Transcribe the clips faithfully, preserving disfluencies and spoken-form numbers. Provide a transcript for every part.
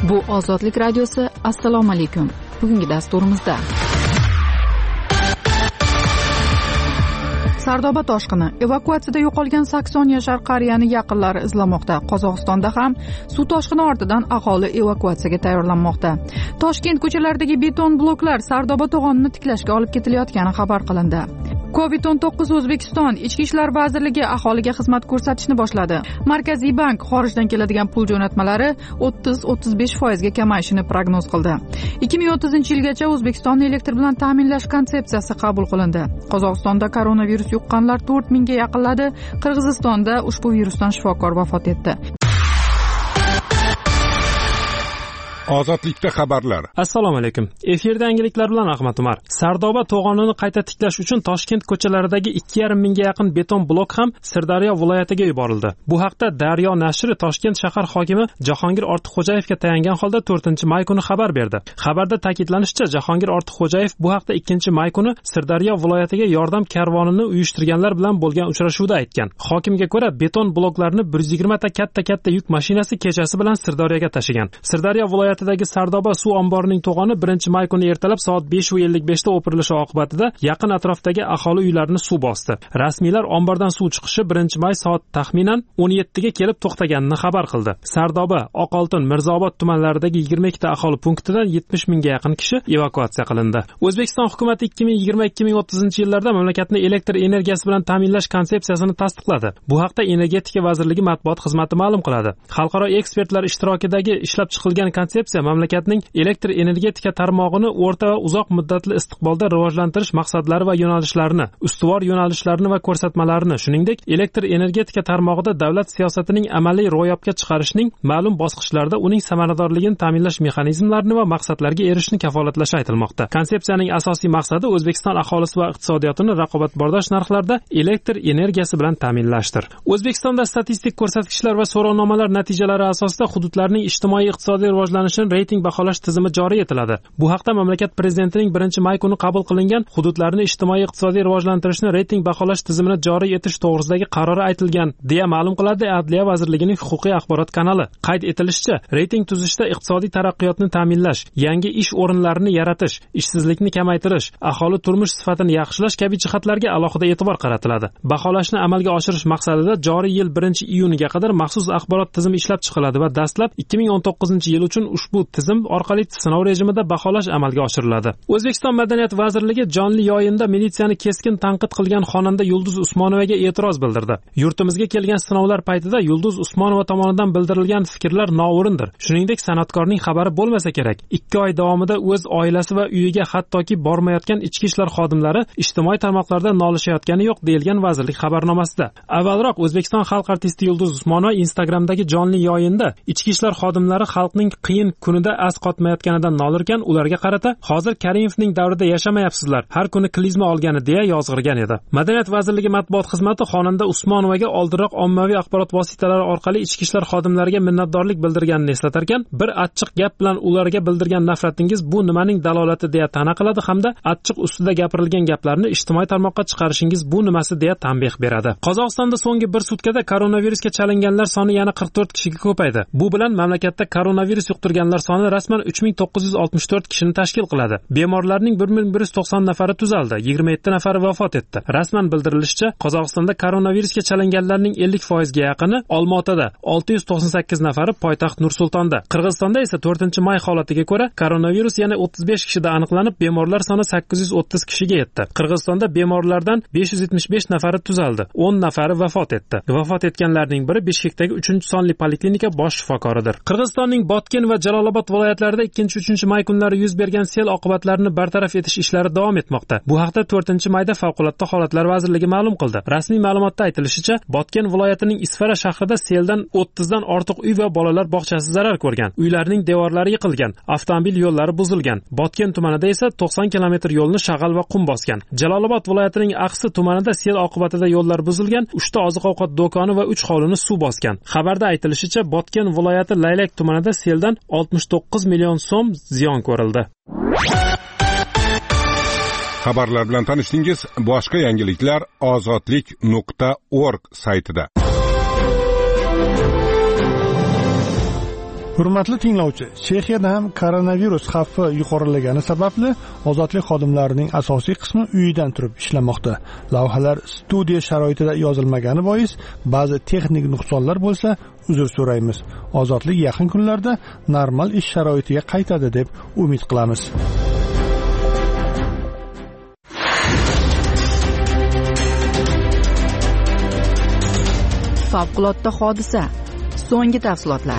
Bu Ozodlik radiosi. Assalomu alaykum. Bugungi dasturimizda Sardoba toshqini, evakuatsiyada yo'qolgan sakson yashar qariyani yaqinlari izlamoqda. Qozog'istonda ham suv toshqini ortidan aholi evakuatsiyaga tayyorlanmoqda. Toshkent ko'chalaridagi beton bloklar Sardoba to'g'onini tiklashga olib ketilayotgani xabar qilindi. covid o'n to'qqiz O'zbekiston Ichki ishlar vazirligi aholiga xizmat ko'rsatishni boshladi. Markaziy bank xorijdan keladigan pul jo'natmalari o'ttiz o'ttiz besh foizga kamayishini prognoz qildi. ikki ming o'ttizinchi yilgacha O'zbekistonni elektr bilan ta'minlash konsepsiyasi qabul qilindi. Qozog'istonda koronavirus yuqqanlar to'rt mingga yaqinladi. Qirg'izistonda ushbu virusdan shifokor vafot etdi. Ozodlikda xabarlar. Assalomu alaykum. Efirda yangiliklar bilan Ahmad Umar. Sardoba to'g'onini qayta tiklash uchun Toshkent ko'chalaridagi ikki yarim mingga yaqin beton blok ham Sirdaryo viloyatiga yuborildi. Bu haqda Daryo nashri Toshkent shahar hokimi Jahongir Ortiqxo'jayevga tayangan holda to'rtinchi may kuni xabar berdi. Xabarda ta'kidlanishicha, Jahongir Ortiqxo'jayev bu haqda ikkinchi may kuni Sirdaryo viloyatiga yordam karvonini uyushtirganlar bilan bo'lgan uchrashuvda aytgan. Hokimga ko'ra, beton bloklarni bir yuz yigirma ta katta-katta yuk mashinasi kechasi bilan Sirdaryoga tashigan. Sirdaryo viloyati Sardoba suv omborining to'g'oni birinchi may kuni ertalab soat besh ellik besh da o'pirilishi oqibatida yaqin atrofdagi aholi uylarini suv bosdi. Rasmiylar ombordan suv chiqishi birinchi may soat taxminan o'n yetti ga kelib to'xtaganini xabar qildi. Sardoba, Oqoltin, Mirzaobod tumanlaridagi yigirma ikkita aholi punktidan yetmish mingga yaqin kishi evakuatsiya qilindi. O'zbekiston hukumati ikki ming yigirma ikki ming o'ttizinchi yillarda mamlakatni elektr energiyasi bilan ta'minlash konsepsiyasini tasdiqladi. Bu haqda Energetika vazirligi matbuot xizmati ma'lum qiladi. Xalqaro ekspertlar ishtirokidagi ishlab chiqilgan konsepsiya mamlakatning elektr energetika tarmog'ini o'rta va uzoq muddatli istiqbolda rivojlantirish maqsadlari va yo'nalishlarini, ustuvor yo'nalishlarini va ko'rsatmalarini, shuningdek, elektr energetika tarmog'ida davlat siyosatining amaliy ro'yobga chiqarishning ma'lum bosqichlarida uning samaradorligini ta'minlash mexanizmlarini va maqsadlarga erishishni kafolatlash aytilmoqda. Konsepsiyaning asosiy maqsadi O'zbekiston aholisi va iqtisodiyotini raqobatbardosh narxlarda elektr energiyasi bilan ta'minlashdir. O'zbekistonda statistik ko'rsatkichlar va so'rovnomalar natijalari asosida hududlarning ijtimoiy-iqtisodiy rivojlanishi reyting baholash tizimi joriy etiladi. Bu haqda mamlakat prezidentining birinchi may kuni qabul qilingan hududlarni ijtimoiy-iqtisodiy rivojlantirishni reyting baholash tizimini joriy etish to'g'risidagi qarori aytilgan, deya ma'lum qiladi Adliya vazirligining huquqiy axborot kanali. Qayd etilishicha, reyting tuzishda iqtisodiy taraqqiyotni ta'minlash, yangi ish o'rinlarini yaratish, ishsizlikni kamaytirish, aholi turmush sifatini yaxshilash kabi jihatlarga alohida e'tibor qaratiladi. Baholashni amalga oshirish maqsadida joriy yil birinchi iyuniga qadar maxsus axborot tizimi ishlab chiqiladi va dastlab ikki ming o'n to'qqizinchi yil uchun ushbu tizim orqali sinov rejimida baholash amalga oshiriladi. O'zbekiston Madaniyat vazirligi jonli yo'yinda militsiyani keskin tanqid qilgan xonanda Yulduz Usmonovaga e'tiroz bildirdi. Yurtimizga kelgan sinovlar paytida Yulduz Usmonova tomonidan bildirilgan fikrlar noo'rindir. Shuningdek, san'atkorning xabari bo'lmasa kerak. ikki oy davomida o'z oilasi va uyiga hattoki bormayotgan ichki ishlar xodimlari ijtimoiy tarmoqlarda nolishayotgani yo'q, deyilgan vazirlik xabarnomasida. Avvalroq O'zbekiston xalq artisti Yulduz Usmonova Instagramdagi jonli yo'yinda ichki ishlar xodimlari xalqning qiyin kunida as qotmayotganidan nolirgan, ularga qarata hozir Karimovning davrida yashamayapsizlar, har kuni klizma olgani deya yozg'irgan edi. Madaniyat vazirligi matbuot xizmati xonanda Usmonovaga oldinroq ommaviy axborot vositalari orqali ichki ishlar xodimlariga minnatdorlik bildirganini eslatarkan, bir achchiq gap bilan ularga bildirgan nafratingiz bu nimaning dalolati deya ta'na qiladi hamda achchiq ustida gapirilgan gaplarni ijtimoiy tarmoqqa chiqarishingiz bu nimasi deya tanbeh beradi. Qozog'istonda so'nggi bir sutkada koronavirusga chalinganlar soni yana qirq to'rt kishiga ko'paydi. Bu bilan mamlakatda koronavirus yuqtirganlar soni rasman uch ming to'qqiz yuz oltmish to'rt kishini tashkil qiladi. Bemorlarning bir ming bir yuz to'qson nafari tuzaldi, yigirma yetti nafari vafot etdi. Rasman bildirilishicha, Qozog'istonda koronavirusga chalinganlarning ellik foizga yaqini Olmaotada, olti yuz to'qson sakkiz nafari poytaxt Nur-Sultonda. Qirg'izistonda esa to'rtinchi may holatiga ko'ra koronavirus yana o'ttiz besh kishida aniqlanib, bemorlar soni sakkiz yuz o'ttiz kishiga yetdi. Qirg'izistonda bemorlardan besh yuz yetmish besh nafari tuzaldi, o'n nafari vafot etdi. Vafot etganlarning biri Bishkekdagi uchinchi sonli poliklinika bosh shifokoridir. Qirg'izistonning Botken va Jalolobod viloyatlarida ikkinchi uchinchi may kunlari yuz bergan sel oqibatlarini bartaraf etish ishlari davom etmoqda. Bu haqda to'rtinchi mayda favqulodda holatlar vazirligi ma'lum qildi. Rasmiy ma'lumotda aytilishicha, Botken viloyatining Isfara shahrida seldan o'ttiz dan ortiq uy va bolalar bog'chasi zarar ko'rgan. Uylarning devorlari yiqilgan, avtomobil yo'llari buzilgan. Botken tumanida esa to'qson kilometr yo'lni shag'al va qum bosgan. Jalolobod viloyatining Aqsi tumanida sel oqibatida yo'llar buzilgan, uchta oziq-ovqat do'koni va uch hovlini suv bosgan. Xabarda aytilishicha, Botken viloyati Laylak tumanida seldan oltmish to'qqiz million so'm ziyon ko'rildi. Xabarlar bilan tanishdingiz. Boshqa yangiliklar ozodlik nuqta org saytida. Hurmatli tinglovchi, Chexiyada ham koronavirus xavfi yuqorilagani sababli ozodlik xodimlarining asosiy qismi uyidan turib ishlamoqda. Lavhalar studiya sharoitida yozilmagani bois ba'zi texnik nuqsonlar bo'lsa, uzr so'raymiz. Ozodlik yaqin kunlarda normal ish sharoitiga qaytadi deb umid qilamiz. Favqulodda hodisa. So'nggi tafsilotlar.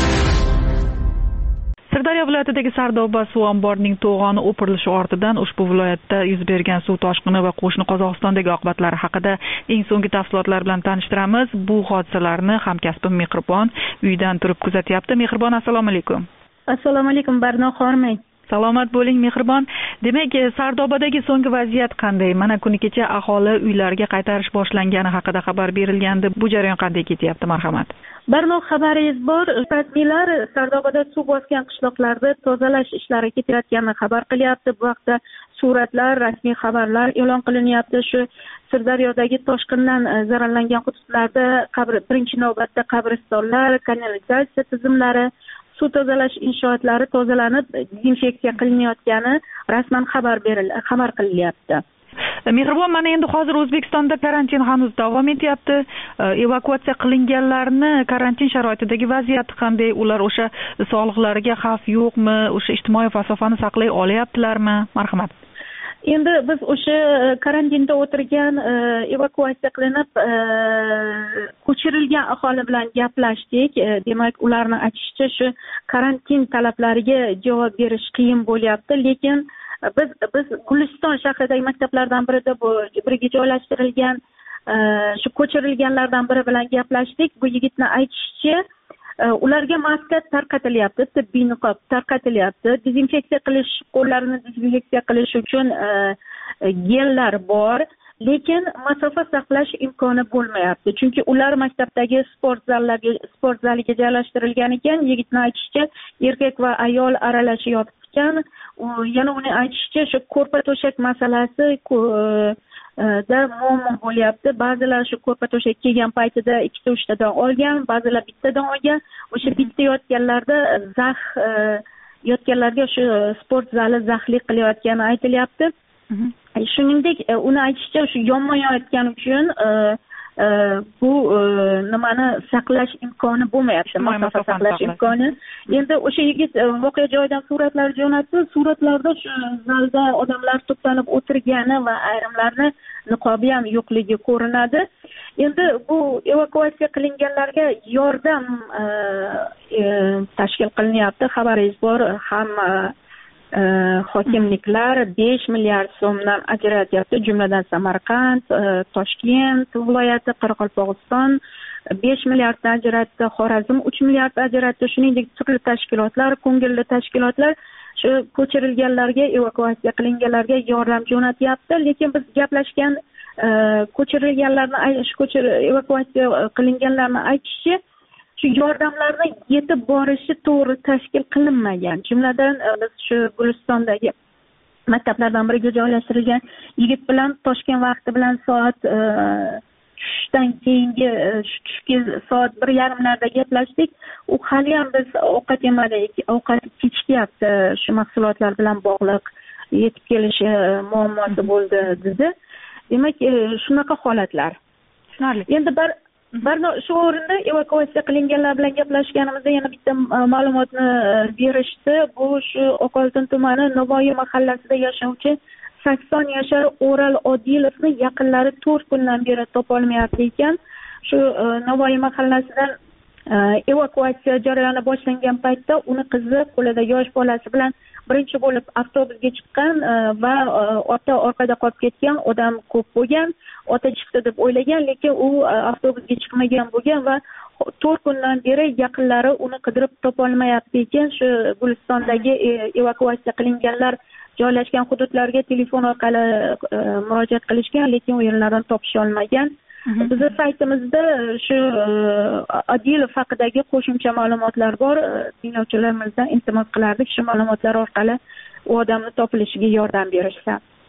Sirdaryo viloyatidagi Sardoba suv omborining to'g'oni o'pirilishi ortidan ushbu viloyatda yuz bergan suv toshqini va qo'shni Qozog'istondagi oqibatlari haqida eng so'nggi tafsilotlar bilan tanishtiramiz. Bu hodisalarni hamkasbim Mehribon uydan turib kuzatyapti. Mehribon, assalomu alaykum. Assalomu alaykum, Barno Xormay. Salomat bo'ling, Mehribon. Demak, Sardobadagi so'nggi vaziyat qanday? Mana kuni kecha aholi uylariga qaytarish boshlangani haqida xabar berilgandi. Bu jarayon qanday ketyapti? Marhamat. Barno, xabaringiz bor. Rasmiylar Sardobada suv bosgan qishloqlarda tozalash ishlari ketayotganini xabar qilyapti. Bu vaqtda suratlar, rasmiy xabarlar e'lon qilinyapti. Shu Sirdaryodagi toshqindan zararlangan hududlarda qabr birinchi navbatda qabristonlar, kanalizatsiya tizimlari, suv tozalash inshootlari tozalanib, dezinfeksiya qilinayotgani rasman xabar berildi, xabar qilyapti. Mehribon, mana endi hozir O'zbekistonda karantin hanuz davom etyapti. Evakuatsiya qilinganlarni karantin sharoitidagi vaziyati qanday? Ular o'sha sog'liqlariga xavf yo'qmi? O'sha ijtimoiy masofani saqlay olyaptilarmi? Marhamat. Endi biz o'sha karantinda o'tirgan evakuatsiya qilinib ko'chirilgan aholi bilan gaplashdik. Demak, ularning aytishicha shu karantin talablariga javob berish qiyin bo'lyapti, lekin biz biz Guliston shahridagi maktablardan birida bu biriga joylashtirilgan shu ko'chirilganlardan biri bilan gaplashdik. Bu yigitning aytishicha, ularga maska tarqatilyapti, tibbiy niqob tarqatilyapti, dezinfeksiya qilish, qo'llarini dezinfeksiya qilish uchun gellar bor, lekin masofa saqlash imkoni bo'lmayapti. Chunki ular maktabdagi sport zallariga sport zaliga joylashtirilgan ekan. Yigitning aytishicha, erkak va ayol aralashib yotib ekan. Yana uning aytishicha, shu ko'rpa to'shak masalasi da muammo bo'lyapti. Ba'zilar shu ko'rpa to'shak kelgan paytida ikkita uchtadan olgan, ba'zilar bittadan olgan. O'sha bitta yotganlarda zax yotganlarga shu sport zali zaxli qilayotgani aytilyapti. Shuningdek, uni aytishicha, shu yonmayotgani uchun bu nimani saqlash imkoni bo'lmayapti, masofa saqlash imkoni. Endi o'sha yigit voqea joyidan suratlar jo'natdi. Suratlarda shu zalda odamlar to'planib o'tirgani va ayrimlarni niqobi ham yo'qligi ko'rinadi. Endi bu evakuatsiya qilinganlarga yordam tashkil qilinyapti. Xabaringiz bor, hamma hokimliklar besh milliard so'mdan ajratyapti, jumladan Samarqand, Toshkent viloyati, Qoraqalpog'iston besh milliarddan ajratdi, Xorazm uch milliard ajratdi. Shuningdek, turli tashkilotlar, ko'ngilli tashkilotlar shu ko'chirilganlarga, evakuatsiya qilinganlarga yordam jo'natyapti. Lekin biz gaplashgan ko'chirilganlarni, shu ko'chir evakuatsiya qilinganlarni aytishicha, shu yordamlarni yetib borishi to'g'ri tashkil qilinmagan. Jumladan biz shu Gulistondagi maktablardan biriga joylashtirilgan yigit bilan Toshkent vaqti bilan soat tushdan keyingi tushki soat bir yarimlarda gaplashdik. U hali ham biz ovqat yemadik, ovqat kechikyapti, shu mahsulotlar bilan bog'liq yetib kelishi muammosi bo'ldi dedi. Demak, shunaqa holatlar. Endi bir Barno, shu o'rinda evakuatsiya qilinganlar bilan gaplashganimizda yana bitta ma'lumotni berishdi. Bu shu Oqoltin tumani Navoiy mahallasida yashovchi sakson yashar O'ral Odilovni yaqinlari to'rt kundan beri topolmayapti ekan. Shu Navoiy mahallasidan evakuatsiya jarayoni boshlangan paytda uni qizi qo'lida yosh bolasi bilan birinchi bo'lib avtobusga chiqqan va ota orqada qolib ketgan, odam ko'p bo'lgan. Ota chiqdi deb o'ylagan, lekin u avtobusga chiqmagan bo'lgan va to'rt kundan beri yaqinlari uni qidirib topolmayapti ekan. Shu Gulistondagi evakuatsiya qilinganlar joylashgan hududlarga telefon orqali murojaat qilishgan, lekin u yerlardan topisha olmagan. Bizning saytimizda shu Adilov haqidagi qo'shimcha ma'lumotlar bor. Tinglovchilarimizdan iltimos qilardik, shu ma'lumotlar orqali u odamni topilishiga yordam berishsa.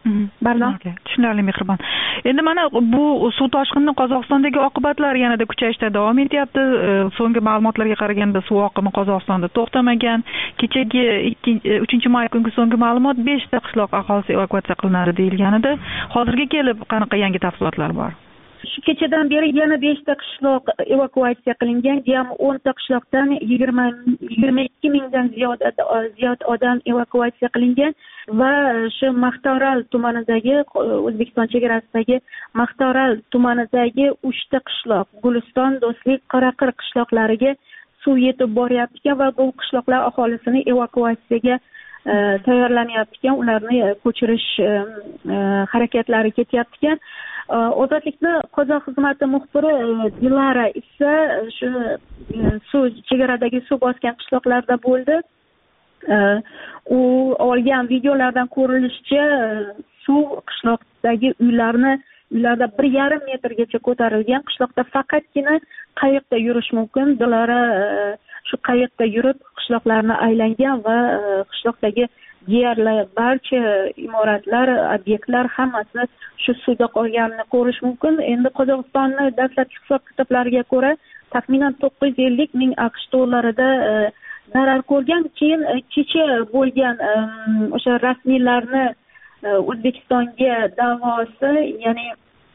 Barno. Tushunarli, Mehribon. Endi mana bu suv toshqinini Qozog'istondagi oqibatlari yanada kuchayishda davom etyapti. So'nggi ma'lumotlarga qaraganda suv oqimi Qozog'istonda to'xtamagan. Kechagi uchinchi may kungi so'nggi ma'lumot beshta qishloq aholisi evakuatsiya qilinadi deyilgan edi. Hozirga kelib qanaqa yangi tafsilotlar bor? Shu kechadan beri yana beshta qishloq evakuatsiya qilingan. Jami o'nta qishloqdan yigirma ikki mingdan ziyod ziyod odam evakuatsiya qilingan va shu Maqtoral tumanidagi O'zbekiston chegarasidagi Maqtoral tumanidagi uchta qishloq, Guliston, Do'stlik, Qoraqir qishloqlariga suv yetib boryapti ekan va bu qishloqlar aholisini evakuatsiyaga tayyorlanyapti ekan, ularni ko'chirish harakatlari ketyapti ekan. Ozodlikni qozoq xizmati muxbiri Dilara esa shu suv chegaradagi suv bosgan qishloqlarda bo'ldi. U olgan videolardan ko'rinishicha suv qishloqdagi uylarni uylarda bir yarim metrgacha ko'tarilgan. Qishloqda faqatgina qayiqda yurish mumkin. Dilara shu qayiqda yurib qishloqlarni aylangan va qishloqdagi deyarli barcha imoratlar, obyektlar hammasi shu suvda qolganini ko'rish mumkin. Endi Qozog'istonning dastlabki hisob-kitoblariga ko'ra, taxminan to'qqiz yuz ellik ming AQSh dollarida zarar ko'rgan. Keyin kecha bo'lgan o'sha rasmiylarni O'zbekistonga da'vosi, ya'ni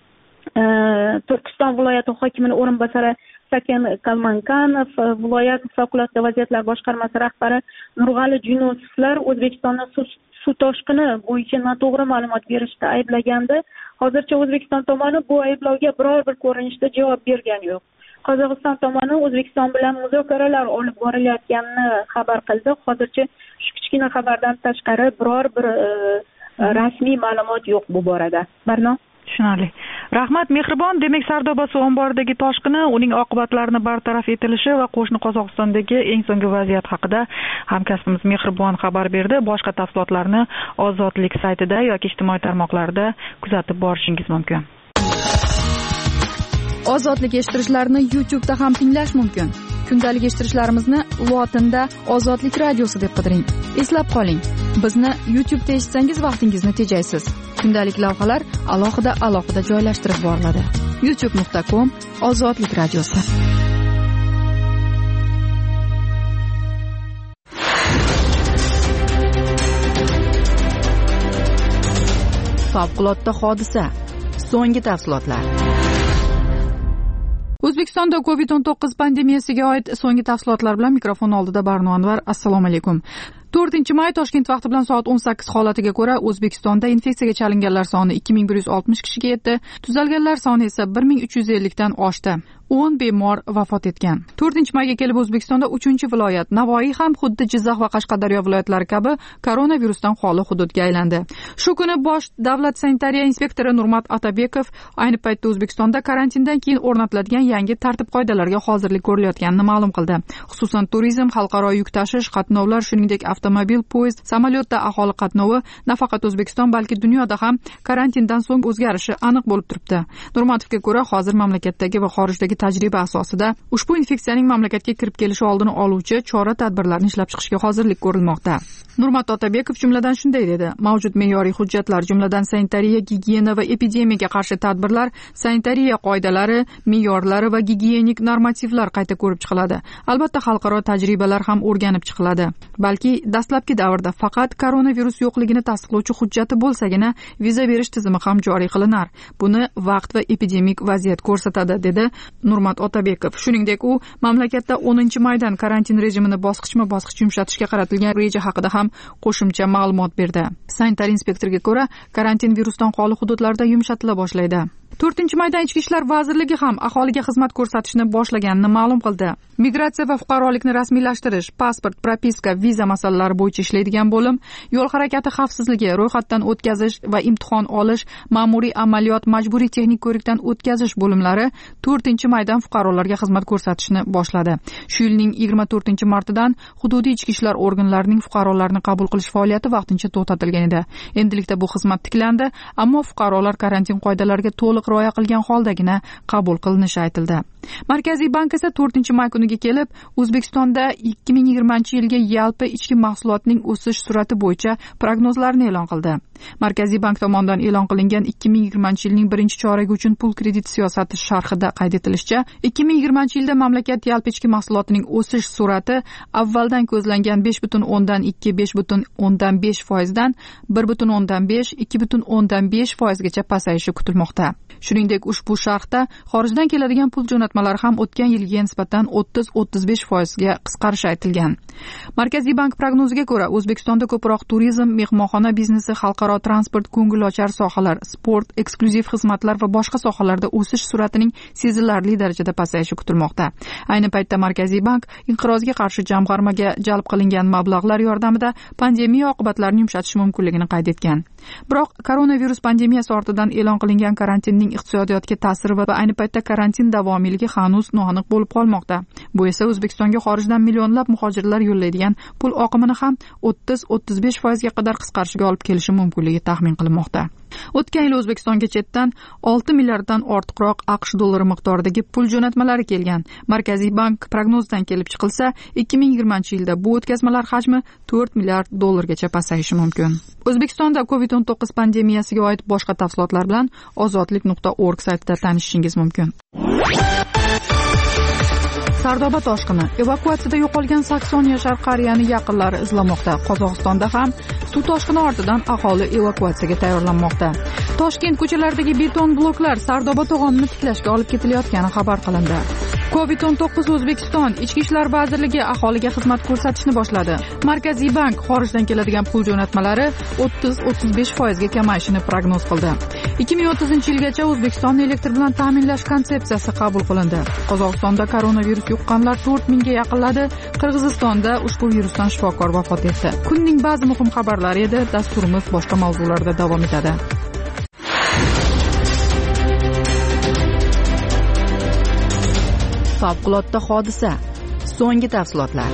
Turkiston viloyati hokimining o'rinbosari Saken Kalmankanov, viloyat favqulodda vaziyatlar boshqarmasi rahbari Nurg'ali Junusovlar O'zbekistonda suv toshqini bo'yicha noto'g'ri ma'lumot berishda ayblagandi. Hozircha O'zbekiston tomoni bu ayblovga biror bir ko'rinishda javob bergani yo'q. Qozog'iston tomoni O'zbekiston bilan muzokaralar olib borilayotganini xabar qildi. Hozircha shu kichkina xabardan tashqari biror bir rasmiy ma'lumot yo'q bu borada. Barno? Tushunarli. Rahmat, Mehribon. Demak, Sardoba suv omboridagi toshqini, uning oqibatlarini bartaraf etilishi va qo'shni Qozog'istondagi eng so'nggi vaziyat haqida hamkasbimiz Mehribon xabar berdi. Boshqa tafsilotlarni Ozodlik saytida yoki ijtimoiy tarmoqlarda kuzatib borishingiz mumkin. Ozodlik eshittirishlarni YouTube'da ham tinglash mumkin. Kundalik eshittirishlarimizni lotinda Ozodlik radiosi deb qidiring. Eslab qoling, bizni YouTube'da eshitsangiz vaqtingizni tejaysiz. Kundalik lavhalar alohida alohida joylashtirib boriladi. youtube nuqta com Ozodlik radiosi. Favqulodda hodisa. So'nggi tafsilotlar. O'zbekistonda covid o'n to'qqiz pandemiyasiga oid so'nggi tafsilotlar bilan mikrofon oldida Barno Anvar. Assalomu alaykum. to'rtinchi may Toshkent vaqti bilan soat o'n sakkiz holatiga ko'ra O'zbekistonda infeksiyaga chalinganlar soni ikki ming bir yuz oltmish kishiga yetdi. Tuzalganlar soni esa bir ming uch yuz ellik dan oshdi. o'n bemor vafot etgan. to'rtinchi mayga kelib O'zbekistonda uchinchi viloyat Navoiy ham xuddi Jizzax va Qashqadaryo viloyatlari kabi koronavirusdan xoli hududga aylandi. Shu kuni bosh davlat sanitariya inspektori Nurmat Otabekov ayni paytda O'zbekistonda karantindan keyin o'rnatiladigan yangi tartib-qoidalarga hozirlik ko'rilayotganini ma'lum qildi. Xususan turizm, xalqaro yuk tashish, qatnovlar, shuningdek avtomobil, poyezd, samolyotda aholi qatnovi nafaqat O'zbekiston, balki dunyoda ham karantindan so'ng o'zgarishi aniq bo'lib turibdi. Nurmatovga ko'ra, hozir mamlakatdagi va xorijdagi tajriba asosida ushbu infeksiyaning mamlakatga kirib kelishi oldini oluvchi chora-tadbirlarni ishlab chiqishga hozirlik ko'rilmoqda. Nurmat Otabekov jumladan shunday dedi: mavjud me'yoriy hujjatlar, jumladan sanitariya, gigiyena va epidemiyaga qarshi tadbirlar, sanitariya qoidalari, me'yorlari va gigiyenik normativlar qayta ko'rib chiqiladi. Albatta, xalqaro tajribalar ham o'rganib chiqiladi. Balki dastlabki davrda faqat koronavirus yo'qligini tasdiqlovchi hujjati bo'lsagina viza berish tizimi ham joriy qilinar. Buni vaqt va epidemik vaziyat ko'rsatadi, dedi Nurmat Otabekov. Shuningdek, u mamlakatda o'ninchi maydan karantin rejimini bosqichma-bosqich yumshatishga qaratilgan reja haqida ham qo'shimcha ma'lumot berdi. Sanitar inspektorga ko'ra, karantin virusdan xoli hududlarda yumshatila boshlaydi. to'rtinchi maydan Ichki ishlar vazirligi ham aholiga xizmat ko'rsatishni boshlaganini ma'lum qildi. Migratsiya va fuqarolikni rasmiylashtirish, pasport, propiska, viza masalalari bo'yicha ishlaydigan bo'lim, yo'l harakati xavfsizligi, ro'yxatdan o'tkazish va imtihon olish, ma'muriy amaliyot, majburiy texnik ko'rikdan o'tkazish bo'limlari to'rtinchi maydan fuqarolarga xizmat ko'rsatishni boshladi. Shu yilning yigirma to'rtinchi martidan hududiy ichki ishlar organlarining fuqarolarni qabul qilish faoliyati vaqtincha to'xtatilgan edi. Endilikda bu xizmat tiklandi, ammo fuqarolar karantin qoidalariga to'liq to'liq rioya qilgan holdagina qabul qilinishi aytildi. Markaziy bank esa to'rtinchi may kuniga kelib O'zbekistonda ikki ming yigirmanchi yilga yalpi ichki mahsulotning o'sish sur'ati bo'yicha prognozlarini e'lon qildi. Markaziy bank tomonidan e'lon qilingan ikki ming yigirmanchi yilning birinchi choragi uchun pul kredit siyosati sharhida qayd etilishicha, ikki ming yigirmanchi yilda mamlakat yalpi ichki mahsulotining o'sish sur'ati avvaldan ko'zlangan besh butun o'ndan ikki besh butun o'ndan besh foizdan bir butun o'ndan besh ikki butun o'ndan besh foizgacha pasayishi kutilmoqda. Shuningdek, ushbu sharhda xorijdan keladigan pul jo'natmalari ham o'tgan yilga nisbatan o'ttiz o'ttiz besh foizga qisqarishi aytilgan. Markaziy bank prognoziga ko'ra, O'zbekistonda ko'proq turizm, mehmonxona biznesi, xalqaro transport, ko'ngilochar sohalar, sport, eksklyuziv xizmatlar va boshqa sohalarda o'sish sur'atining sezilarli darajada pasayishi kutilmoqda. Ayni paytda Markaziy bank inqirozga qarshi jamg'armaga jalb qilingan mablag'lar yordamida pandemiya oqibatlarini yumshatish mumkinligini qayd etgan. Biroq koronavirus pandemiyasi ortidan e'lon qilingan karantinning iqtisodiyotga ta'siri va ayni paytda karantin davomiyligi hanuz noaniq bo'lib qolmoqda. Bu esa O'zbekistonga xorijdan millionlab muhojirlar yo'llaydigan pul oqimini ham o'ttiz o'ttiz besh foizga qadar qisqarishiga olib kelishi mumkinligi taxmin qilinmoqda. O'tgan yil O'zbekistonga chetdan olti milliarddan ortiqroq AQSh dollari miqdoridagi pul jo'natmalari kelgan. Markaziy bank prognozidan kelib chiqilsa, ikki ming yigirmanchi yilda bu o'tkazmalar hajmi to'rt milliard dollargacha pasayishi mumkin. O'zbekistonda covid o'n to'qqiz pandemiyasiga oid boshqa tafsilotlar bilan ozodlik nuqta org saytida tanishishingiz mumkin. Sardoba toshqini. Evakuatsiyada yo'qolgan sakson yashar qariyani yaqinlari izlamoqda. Qozog'istonda ham suv toshqini ortidan aholi evakuatsiyaga tayyorlanmoqda. Toshkent ko'chalaridagi beton bloklar Sardoba to'g'onini tiklashga olib ketilayotgani xabar qilindi. covid o'n to'qqiz O'zbekiston Ichki ishlar vazirligi aholiga xizmat ko'rsatishni boshladi. Markaziy bank xorijdan keladigan pul jo'natmalari o'ttiz o'ttiz besh foizga kamayishini prognoz qildi. ikki ming o'ttizinchi yilgacha O'zbekistonni elektr bilan ta'minlash konsepsiyasi qabul qilindi. Qozog'istonda koronavirus yuqqanlar to'rt mingga yaqinladi. Qirg'izistonda ushbu virusdan shifokor vafot etdi. Kunning ba'zi muhim xabarlari edi. Dasturimiz boshqa mavzularda davom etadi. Favqulodda hodisa. So'nggi tafsilotlar.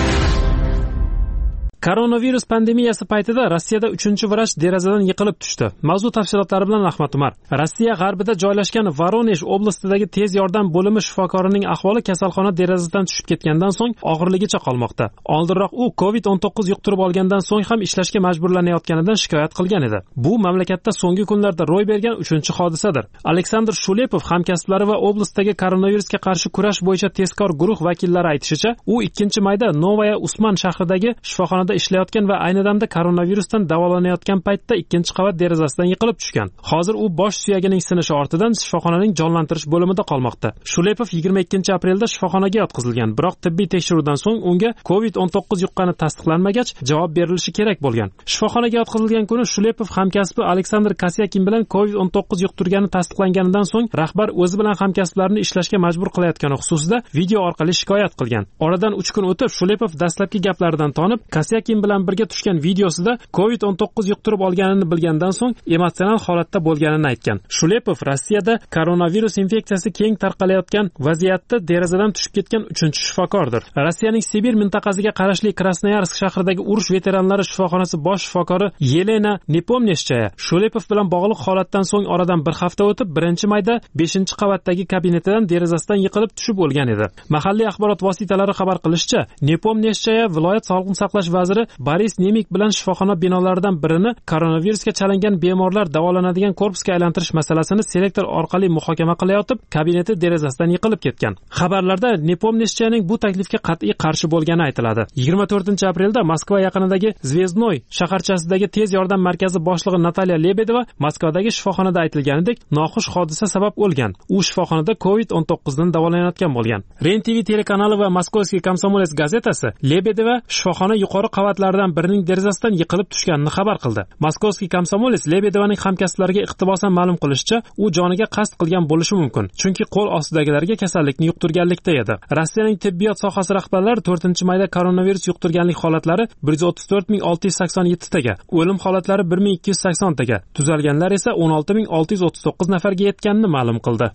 Koronavirus pandemiyasi paytida Rossiyada uchinchi vrach derazadan yiqilib tushdi. Mavzu tafsilotlari bilan Ahmad Umar. Rossiya g'arbida joylashgan Voronezh oblastidagi tez yordam bo'limi shifokorining ahvoli kasalxona derazasidan tushib ketgandan so'ng og'irligicha qolmoqda. Oldinroq u covid o'n to'qqiz yuqtirib olgandan so'ng ham ishlashga majburlanayotganidan shikoyat qilgan edi. Bu mamlakatda so'nggi kunlarda ro'y bergan uchinchi hodisadir. Aleksandr Shulepov hamkasblari va oblastdagi koronavirusga qarshi kurash bo'yicha tezkor guruh vakillari aytishicha, u ikkinchi mayda Novaya Usman shahridagi shifoxonada ishlayotgan va ayni damda koronavirusdan davolanayotgan paytda ikkinchi qavat derazasidan yiqilib tushgan. Hozir u bosh suyagining sinishi ortidan shifoxonaning jonlantirish bo'limida qolmoqda. Shulepov yigirma ikkinchi aprelda shifoxonaga yotqizilgan, biroq tibbiy tekshiruvdan so'ng unga covid o'n to'qqiz yuqqani tasdiqlanmagach, javob berilishi kerak bo'lgan. Shifoxonaga yotqizilgan kuni Shulepov hamkasbi Aleksandr Kasyakin bilan covid o'n to'qqiz yuqtirgani tasdiqlanganidan so'ng rahbar o'zi bilan hamkasblarini ishlashga majbur qilayotgani xususida video orqali shikoyat qilgan. Oradan uch kun o'tib Shulepov dastlabki gaplaridan tonib, Kasyakin bilan birga tushgan videosida covid o'n to'qqiz yuqtirib olganini bilgandan so'ng emotsional holatda bo'lganini aytgan. Shulepov Rossiyada koronavirus infeksiyasi keng tarqalayotgan vaziyatda derazadan tushib ketgan uchinchi shifokordir. Rossiyaning Sibir mintaqasiga qarashli Krasnoyarsk shahridagi urush veteranlari shifoxonasi bosh shifokori Yelena Nepomneshchaya Shulepov bilan bog'liq holatdan so'ng oradan bir hafta o'tib birinchi mayda beshinchi qavatdagi kabinetidan derazasidan yiqilib tushib o'lgan edi. Mahalliy axborot vositalari xabar qilishicha, Nepomneshchaya viloyat sog'liqni saqlash vaziri Boris Nemik bilan shifoxona binolaridan birini koronavirusga chalingan bemorlar davolanadigan korpusga aylantirish masalasini selektor orqali muhokama qilayotib, kabineti derazasidan yiqilib ketgan. Xabarlarda Nepomneshchayaning bu taklifga qat'iy qarshi bo'lgani aytiladi. yigirma to'rtinchi aprelda Moskva yaqinidagi Zvezdnoy shaharchasidagi tez yordam markazi boshlig'i Natalya Lebedeva Moskvadagi shifoxonada aytilganidek noxush hodisa sabab o'lgan. U shifoxonada covid o'n to'qqiz dan davolanayotgan bo'lgan. Ren T V telekanali va Moskovskiy Komsomolets gazetasi Lebedeva shifoxona yuqori qavatlardan birining derazasidan yiqilib tushganini xabar qildi. Moskovskiy Komsomolets Lebedevaning hamkasblariga iqtibosan ma'lum qilishicha, u joniga qasd qilgan bo'lishi mumkin, chunki qo'l ostidagilarga kasallikni yuqtirganlikda edi. Rossiyaning tibbiyot sohasi rahbarlari to'rtinchi mayda koronavirus yuqtirganlik holatlari bir yuz o'ttiz to'rt ming olti yuz sakson yetti taga, o'lim holatlari bir ming ikki yuz sakson taga, tuzalganlar esa o'n olti ming olti yuz o'ttiz to'qqiz nafarga yetganini ma'lum qildi.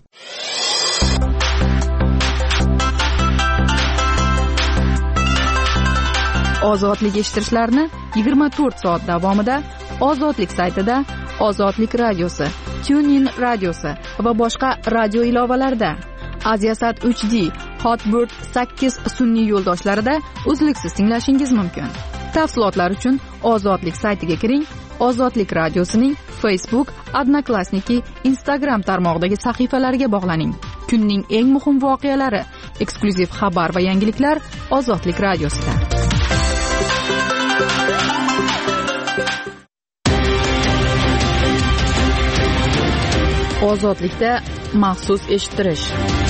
Ozodlik eshittirishlarni yigirma to'rt soat davomida Ozodlik saytida, Ozodlik radiosi TuneIn radiosi va boshqa radio ilovalarida. Aziasat uch D, Hotbird sakkiz sun'iy yo'ldoshlarida uzluksiz tinglashingiz mumkin. Tafsilotlar uchun Ozodlik saytiga kiring. Ozodlik radiosining Facebook, Odnoklassniki, Instagram tarmog'idagi sahifalariga bog'laning. Kunning eng muhim voqealari, eksklyuziv xabar va yangiliklar Ozodlik radiosida. Ozodlikda maxsus eshittirish.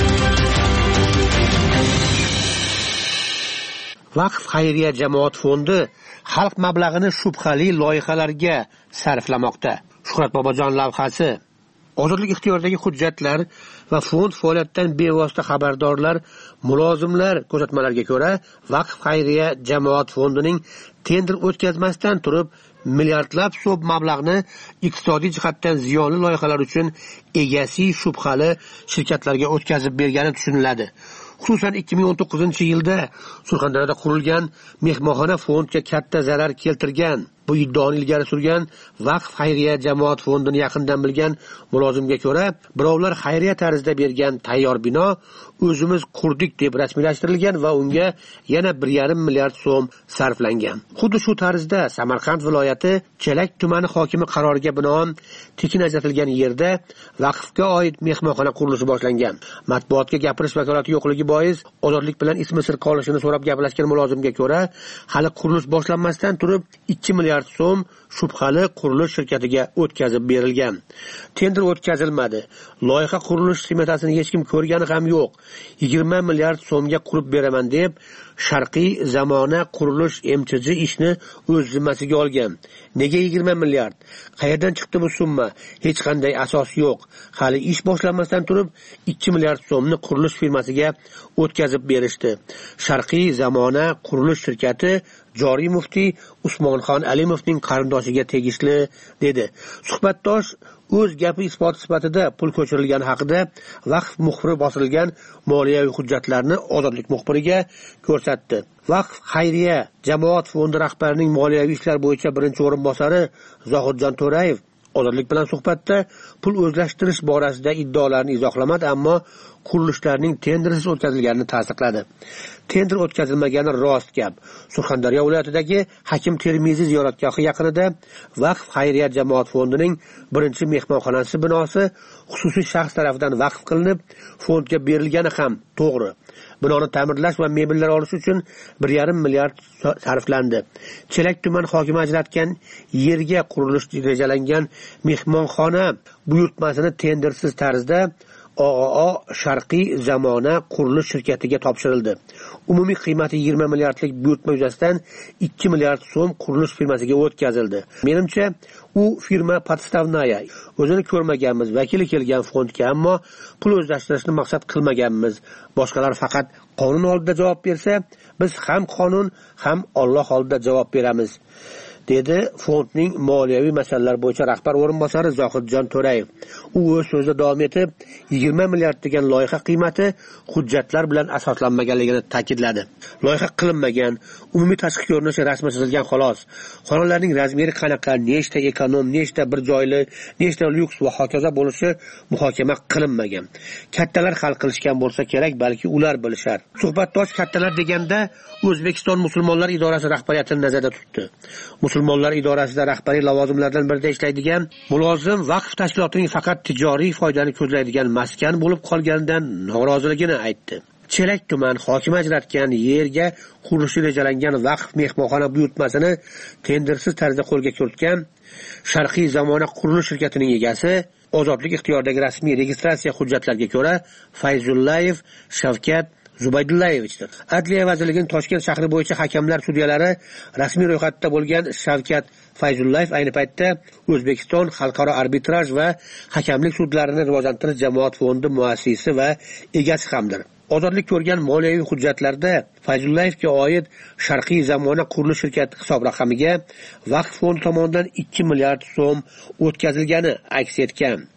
Vaqf xayriya jamoat fondi xalq mablag'ini shubhali loyihalarga sarflamoqda. Shuhrat Bobojon lavhasi. Ozodlik ixtiyoridagi hujjatlar va fond faoliyatidan bevosita xabardorlar, mulozimlar ko'rsatmalariga ko'ra, Vaqf xayriya jamoat fondining tender o'tkazmasdan turib milliardlab so'm mablag'ni iqtisodiy jihatdan ziyonli loyihalar uchun egasi shubhali shirkatlarga o'tkazib bergani tushuniladi. Xususan ikki ming o'n to'qqizinchi yilda Surxondaryoda qurilgan mehmonxona fondga katta zarar keltirgan. Bu iddaoni ilgari surgan Vaqf xayriya jamoat fondini yaqindan bilgan mulozimga ko'ra, birovlar xayriya tarzida bergan tayyor bino o'zimiz qurdik deb rasmiylashtirilgan va unga yana bir yarim milliard so'm sarflangan. Xuddi shu tarzda Samarqand viloyati Chelak tumani hokimi qaroriga binoan tekin ajratilgan yerda vaqfga oid mehmonxona qurilishi boshlangan. Matbuotga gapirish vakolati yo'qligi bois Ozodlik bilan ismi sir qolishini so'rab gaplashgan mulozimga ko'ra, hali qurilish boshlanmasdan turib ikki milliard so'm shubhali qurilish shirkatiga o'tkazib berilgan. Tender o'tkazilmadi. Loyiha qurilish smetasini hech kim ko'rgani ham yo'q. yigirma milliard so'mga qurib beraman deb Sharqiy zamona qurilish M Ch J ishni o'z zimmasiga olgan. Nega yigirma milliard? Qayerdan chiqdi bu summa? Hech qanday asos yo'q. Hali ish boshlanmasdan turib ikki milliard so'mni qurilish firmasiga o'tkazib berishdi. Sharqiy zamona qurilish shirkati joriy muftiy Usmonxon Alimovning qarindoshiga tegishli dedi. Suhbatdosh o'z gapi isbot sifatida pul ko'chirilgani haqida Vaqf muxbiri bosilgan moliyaviy hujjatlarni Ozodlik muxbiriga ko'rsatdi. Vaqf xayriya jamoat fondi rahbarining moliyaviy ishlar bo'yicha birinchi o'rinbosari Zohidjon To'rayev Ozodlik bilan suhbatda pul o'zlashtirish borasida iddaolarni izohlamadi, ammo qurilishlarning tendersiz o'tkazilganini tasdiqladi. Tender o'tkazilmagani rost gap. Surxondaryo viloyatidagi Hakim Termiziy ziyoratgohi yaqinida Vaqf xayriya jamoat fondining birinchi mehmonxonasi binosi xususiy shaxs tomonidan vaqf qilinib, fondga berilgani ham to'g'ri. Binoni ta'mirlash va mebellar olish uchun bir yarim milliard sarflandi. Chelak tuman hokimi ajratgan yerga qurilish rejalangan mehmonxona buyurtmasini tendersiz tarzda O O O Sharqiy zamona qurilish shirkatiga topshirildi. Umumiy qiymati yigirma milliardlik buyurtma yuzasidan ikki milliard so'm qurilish firmasiga o'tkazildi. Menimcha, u firma podstavnaya. O'zini ko'rmaganmiz, vakili kelgan fondga, ammo pul o'zlashtirishni maqsad qilmaganmiz. Boshqalar faqat qonun oldida javob bersa, biz ham qonun, ham Alloh oldida javob beramiz, dedi fondning moliyaviy masalalar bo'yicha rahbar o'rinbosari Zohidjon To'rayev. U o'z so'zida davom etib, yigirma milliard degan loyiha qiymati hujjatlar bilan asoslanmaganligini ta'kidladi. Loyiha qilinmagan, umumiy tashqi ko'rinishi rasman chizilgan xolos. Xonalarining razmeri qanaqa, nechta ekonom, nechta bir joyli, nechta lyuks va hokazo bo'lishi muhokama qilinmagan. Kattalar hal qilishgan bo'lsa kerak, balki ular bilishar. Suhbatdosh kattalar deganda O'zbekiston musulmonlar idorasi rahbariyatini nazarda tutdi. Musulmonlar idorasida rahbariy lavozimlardan birida ishlaydigan mulozim vaqf tashkilotining faqat tijoriy foydani ko'zlaydigan maskan bo'lib qolganidan noroziligini aytdi. Chelak tuman hokimi ajratgan yerga qurilishi rejalangan vaqf mehmonxona buyurtmasini tendersiz tarzda qo'lga kiritgan Sharqiy zamona qurilish shirkatining egasi Ozodlik ixtiyoridagi rasmiy registratsiya hujjatlariga ko'ra Fayzullayev Shavkat Zubaydullayevichdir. Adliya vazirligining Toshkent shahri bo'yicha hakamlar sudyalari rasmiy ro'yxatda bo'lgan Shavkat Fayzullayev ayni paytda O'zbekiston xalqaro arbitraj va hakamlik sudlarini rivojlantirish jamoat fondi muassisi va egasi hamdir. Ozodlik ko'rgan moliyaviy hujjatlarda Fayzullayevga oid Sharqiy zamona qurilish shirkati hisob raqamiga vaqf fondi tomonidan ikki milliard so'm o'tkazilgani aks etgan.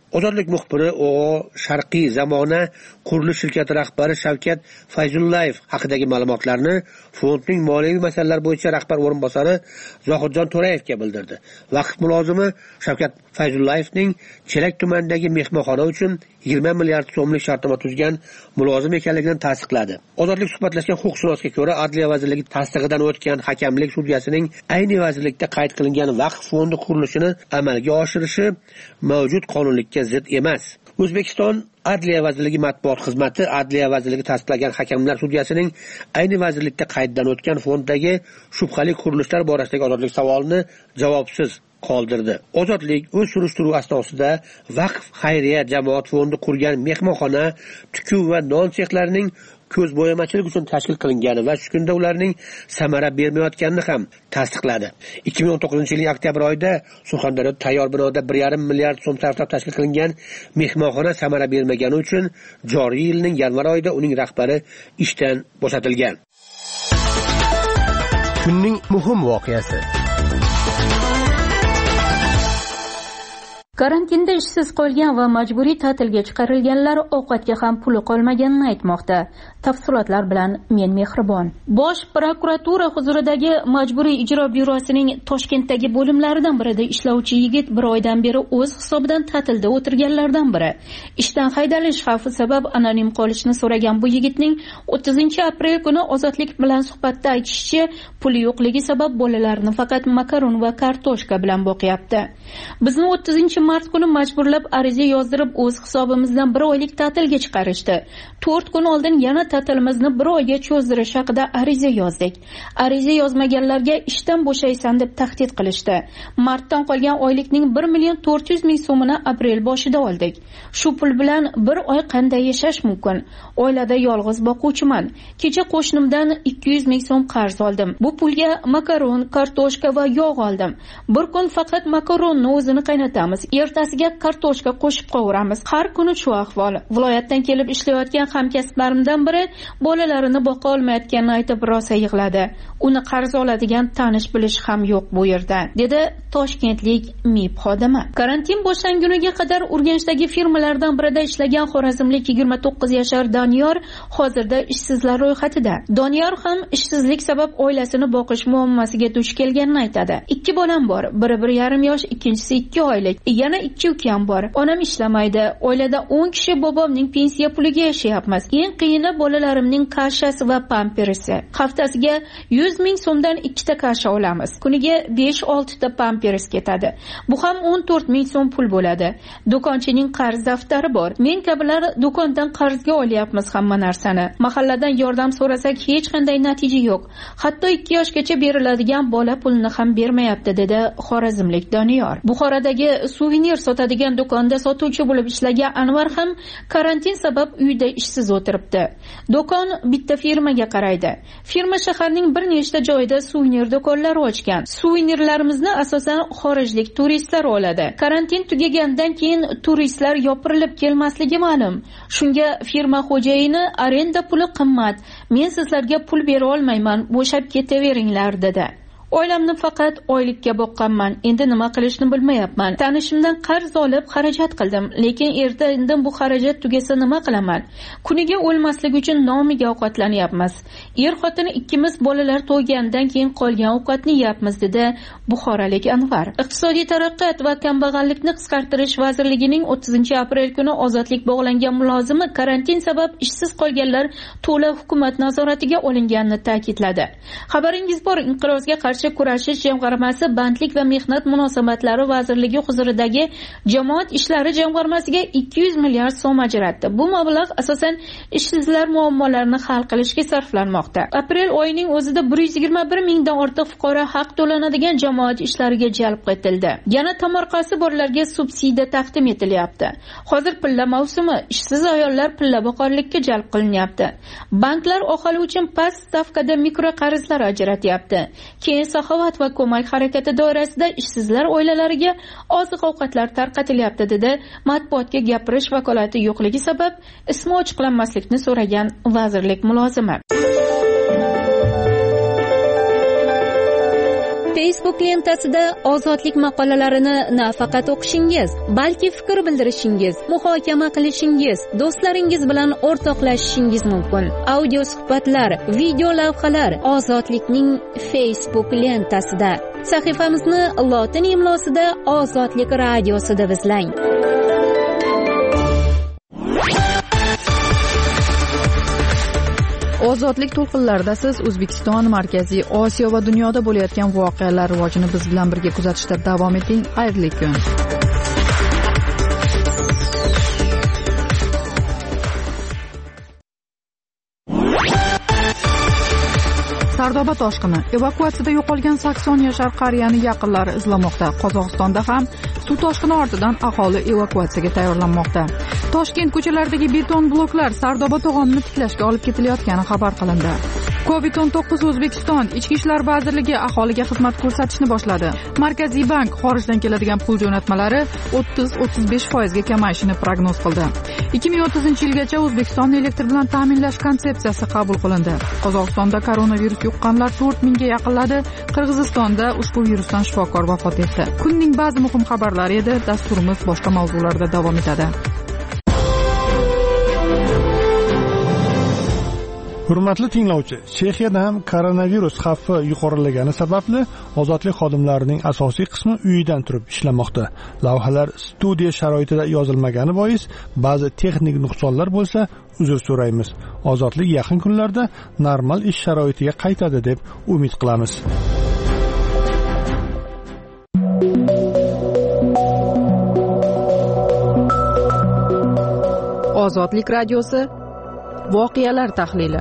Ozodlik muxbiri o'g'o Sharqiy zamona qurilish shirkati rahbari Shavkat Fayzullayev haqidagi ma'lumotlarni fondning moliyaviy masalalar bo'yicha rahbar o'rinbosari Zohidjon To'rayevga bildirdi. Vaqf mulozimi Shavkat Fayzullayevning Chelak tumanidagi mehmonxona uchun yigirma milliard so'mlik shartnoma tuzgan mulozim ekanligini tasdiqladi. Ozodlik suhbatlashgan huquqshunosga ko'ra, Adliya vazirligi tasdig'idan o'tgan hakamlik sudyasining ayni vazirlikda qayd qilingan vaqf fondi qurilishini amalga oshirishi mavjud qonunlikka zid emas. O'zbekiston Adliya vazirligi matbuot xizmati Adliya vazirligi tasdiqlagan hakamlar sudyasining ayni vazirlikda qayddan o'tgan fonddagi shubhali qurilishlar borasidagi ozodlik savolini javobsiz qoldirdi. Ozodlik o'z surishtiruv asnosida vaqf xayriya jamoat fondi qurgan mehmonxona, tukuv va non sexlarining ko'zbo'yamachilik uchun tashkil qilingani va shu kunda ularning samara bermayotganini ham tasdiqladi. ikki ming o'n to'qqizinchi yilning oktyabr oyida Surxondaryoda tayyor binoda bir yarim milliard so'm sarflab tashkil qilingan mehmonxona samara bermagani uchun joriy yilning yanvar oyida uning rahbari ishdan bo'shatilgan. Kunning muhim voqeasi. Karantinda ishsiz qolgan va majburiy ta'tilga chiqarilganlar ovqatga ham puli qolmaganini aytmoqda. Tafsilotlar bilan men Mehribon. Bosh prokuratura huzuridagi Majburiy ijro byurosining Toshkentdagi bo'limlaridan birida ishlovchi yigit bir oydan beri o'z hisobidan ta'tilda o'tirganlardan biri. Ishdan haydalish xavfi sabab anonim qolishni so'ragan bu yigitning o'ttizinchi aprel kuni Ozodlik bilan suhbatda aytishicha, puli yo'qligi sabab bolalarini faqat makaron va kartoshka bilan boqyapti. Bizni o'ttizinchi mart kuni majburlab ariza yozdirib o'z hisobimizdan bir oylik ta'tilga chiqarishdi. to'rt kun oldin yana ta'tilimizni bir oyga cho'zdirish haqida ariza yozdik. Ariza yozmaganlarga ishdan bo'shaysan deb tahdid qilishdi. Martdan qolgan oylikning bir million to'rt yuz ming so'mini aprel boshida oldik. Shu pul bilan bir oy qanday yashash mumkin? Oilada yolg'iz boquvchiman. Kecha qo'shnimdan ikki yuz ming so'm qarz oldim. Bu pulga makaron, kartoshka va yog' oldim. Bir kun faqat makaronni o'zini qaynatamiz. Ertasiga kartoshka qo'shib qovuramiz. Har kuni shu ahvol. Viloyatdan kelib ishlayotgan hamkasblarimdan biri bolalarini boqa olmayotganini aytib rosa yig'ladi. Uni qarz oladigan tanish bilish ham yo'q bu yerda, dedi toshkentlik M I B xodimi. Karantin boshlanguniga qadar Urganchdagi firmalardan birida ishlagan xorazmlik yigirma to'qqiz yashar Doniyor hozirda ishsizlar ro'yxatida. Doniyor ham ishsizlik sabab oilasini boqish muammosiga duch kelganini aytadi. Ikki bolam bor, biri bir yarim yosh, ikkinchisi ikki oylik. Yana ikki ukam bor. Onam ishlamaydi. Oilada o'n kishi bobomning pensiya puliga yashayapmiz. Eng qiyini bolalarimning qarshasi va pampersi. Haftasiga yuz ming so'mdan ikkita qarsha olamiz. Kuniga besh olti ta pampers ketadi. Bu ham o'n to'rt ming so'm pul bo'ladi. Do'konchining qarz daftari bor. Men kabilar do'kondan qarzga olyapmiz hamma narsani. Mahalladan yordam so'rasak hech qanday natija yo'q. Hatto ikki yoshgacha beriladigan bola pulini ham bermayapti, dedi xorazmlik Doniyor. Buxorodagi suvenir sotadigan do'konda sotuvchi bo'lib ishlagan Anvar ham karantin sabab uyda ishsiz o'tiribdi. Do'kon bitta firmaga qaraydi. Firma shaharning bir nechta joyida suvenir do'konlari ochgan. Suvenirlarimizni asosan xorijlik turistlar oladi. Karantin tugagandan keyin turistlar yopirilib kelmasligi ma'lum. Shunga firma xo'jayini arenda puli qimmat. Men sizlarga pul bera olmayman, bo'shab ketaveringlar dedi. Oilamni faqat oylikka boqqanman. Endi nima qilishni bilmayapman. Tanishimdan qarz olib xarajat qildim, lekin erta indin bu xarajat tugasa nima qilaman? Kuniga o'lmaslik uchun nomiga ovqatlanyapmiz. Er xotin ikkimiz bolalar to'ygandan keyin qolgan ovqatni yeyapmiz, dedi buxorolik Anvar. Iqtisodiy taraqqiyot va kambag'allikni qisqartirish vazirligining o'ttizinchi aprel kuni ozodlik bog'langan mulozimi karantin sabab ishsiz qolganlar to'la hukumat nazoratiga olinganini ta'kidladi. Xabaringiz bor, inqirozga qarshi kurashish jamg'armasi bandlik va mehnat munosabatlari vazirligi huzuridagi jamoat ishlari jamg'armasiga ikki yuz milliard so'm ajratdi. Bu mablag' asosan ishsizlar muammolarini hal qilishga sarflanmoqda. Aprel oyining o'zida bir yuz yigirma bir mingdan ortiq fuqaro haq to'lanadigan jamoat ishlariga jalb etildi. Yana tomorqasi borlarga subsidiya taqdim etilyapti. Hozir pilla mavsumi, ishsiz ayollar pilla boqarlikka jalb qilinyapti. Banklar aholi uchun past stavkada mikro qarzlar ajratyapti. Keyin saxovat va ko'mak harakati doirasida ishsizlar oilalariga oziq-ovqatlar tarqatilyapti, dedi matbuotga gapirish vakolati yo'qligi sabab ismi ochiqlanmaslikni so'ragan vazirlik mulozimi. Facebook lentasida ozodlik maqolalarini nafaqat o'qishingiz, balki fikr bildirishingiz, muhokama qilishingiz, do'stlaringiz bilan o'rtoqlashishingiz mumkin. Audio suhbatlar, video lavhalar ozodlikning Facebook lentasida. Sahifamizni lotin imlosida Ozodlik radiosi deb izlang. Ozodlik to'lqinlarida siz O'zbekiston, Markaziy Osiyo va dunyoda bo'layotgan voqealar rivojini biz bilan birga kuzatishda davom eting. Xayrli kun. Sardoba toshqini. Evakuatsiyada yo'qolgan sakson yashar qariyani yaqinlari izlamoqda. Qozog'istonda ham suv toshqini ortidan aholi evakuatsiyaga tayyorlanmoqda. Toshkent ko'chalaridagi beton bloklar Sardoba to'g'onini tiklashga olib ketilayotgani xabar qilindi. covid o'n to'qqiz O'zbekiston Ichki ishlar vazirligi aholiga xizmat ko'rsatishni boshladi. Markaziy bank xorijdan keladigan pul jo'natmalari o'ttiz o'ttiz besh foizga kamayishini prognoz qildi. ikki ming o'ttizinchi yilgacha O'zbekistonni elektr bilan ta'minlash konsepsiyasi qabul qilindi. Qozog'istonda koronavirus yuqqanlar to'rt mingga yaqinladi. Qirg'izistonda ushbu virusdan shifokor vafot etdi. Kunning ba'zi muhim xabarlari edi. Dasturimiz boshqa mavzularda davom etadi. Hurmatli tinglovchi, Chexiyada ham koronavirus xavfi yuqorilagani sababli ozodlik xodimlarining asosiy qismi uyidan turib ishlamoqda. Lavhalar studiya sharoitida yozilmagani bois ba'zi texnik nuqsonlar bo'lsa, uzr so'raymiz. Ozodlik yaqin kunlarda normal ish sharoitiga qaytadi deb umid qilamiz. Ozodlik radiosi voqealar tahlili.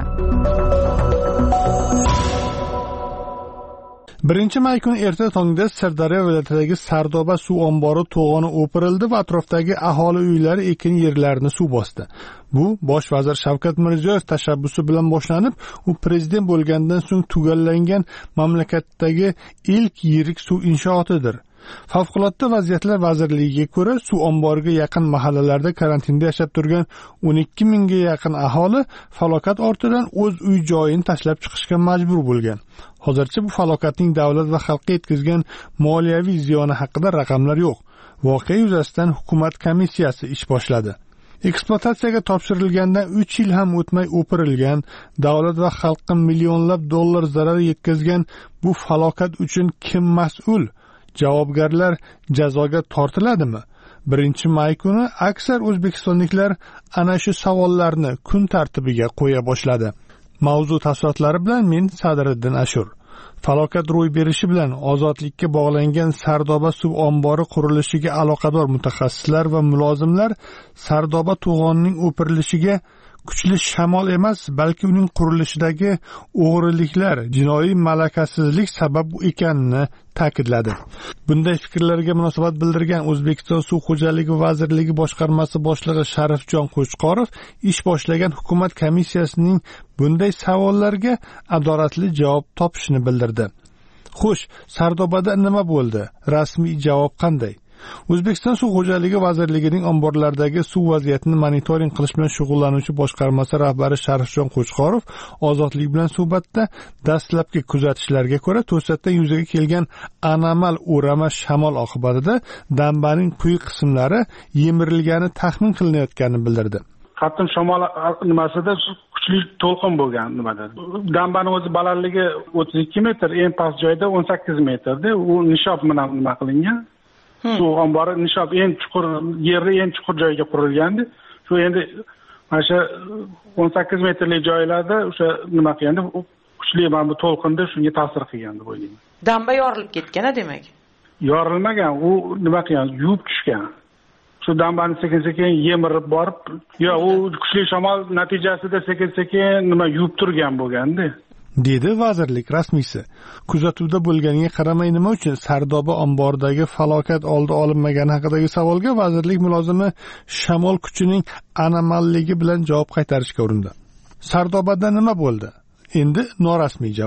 birinchi may kuni erta tongda Sirdaryo viloyatidagi Sardoba suv ombori to'g'oni o'pirildi va atrofdagi aholi uylari, ekin yerlarini suv bosdi. Bu bosh vazir Shavkat Mirziyoyev tashabbusi bilan boshlanib, u prezident bo'lgandan so'ng tugallangan mamlakatdagi ilk yirik suv inshootidir. Favqulodda vaziyatlar vazirligiga ko'ra, suv omboriga yaqin mahallalarda karantinda yashab turgan o'n ikki mingga yaqin aholi falokat ortidan o'z uy joyini tashlab chiqishga majbur bo'lgan. Hozircha bu falokatning davlat va xalqqa yetkazgan moliyaviy ziyoni haqida raqamlar yo'q. Voqea yuzasidan hukumat komissiyasi ish boshladi. Ekspluatatsiyaga topshirilgandan uch yil ham o'tmay o'pirilgan, davlat va xalqqa millionlab dollar zarar yetkazgan bu falokat uchun kim mas'ul? Javobgarlar jazoga tortiladimi? birinchi may kuni aksar o'zbekistonliklar ana shu savollarni kun tartibiga qo'ya boshladi. Mavzu tafsilotlari bilan men Sadriddin Ashur. Falokat ro'y berishi bilan ozodlikka bog'langan Sardoba suv ombori qurilishiga aloqador mutaxassislar va mulozimlar Sardoba to'g'onining o'pirilishiga kuchli shamol emas, balki uning qurilishidagi o'g'riliklar, jinoiy malakasizlik sabab ekanini ta'kidladi. Bunday fikrlarga munosabat bildirgan O'zbekiston Suv xo'jaligi vazirligi boshqarmasi boshlig'i Sharifjon Qo'chqorov ish boshlagan hukumat komissiyasining bunday savollarga adolatli javob topishini bildirdi. Xo'sh, Sardobada nima bo'ldi? Rasmiy javob qanday? O'zbekiston Suv xo'jaligi vazirligining omborlardagi suv vaziyatini monitoring qilish bilan shug'ullanuvchi boshqarmasi rahbari Sharifjon Qo'chqorov ozodlik bilan suhbatda dastlabki kuzatishlarga ko'ra to'satdan yuzaga kelgan anomal o'rama shamol oqibatida dambaning quyi qismlari yemirilgani taxmin qilinayotganini bildirdi. Qattiq shamol nimasida kuchli to'lqin bo'lgan nimada. Dambaning o'zi balandligi o'ttiz ikki metr, eng past joyda o'n sakkiz metrda. U nishob bilan nima qilingan? Suv ombori nishob eng chuqur yerda eng chuqur joyga qurilgandi. Shu endi mana shu o'n sakkiz metrlik joylarda o'sha nima qilganda kuchli mana bu to'lqinda shunga ta'sir qilgan deb o'ylayman. Damba yorilib ketgan demak. Yorilmagan, u nima qilgan? Yuvib tushgan. Shu dambani sekin-sekin yemirib borib, yo u kuchli shamol natijasida sekin-sekin nima yuvib turgan bo'lganda. dedi vazirlik rasmiysi. Kuzatuvda bo'lganiga qaramay nima uchun Sardoba omboridagi falokat oldi olinmagani haqidagi savolga vazirlik mulozimi shamol kuchining anomalligi bilan javob qaytarishga urindi. Sardobada nima bo'ldi? Endi norasmiy javob.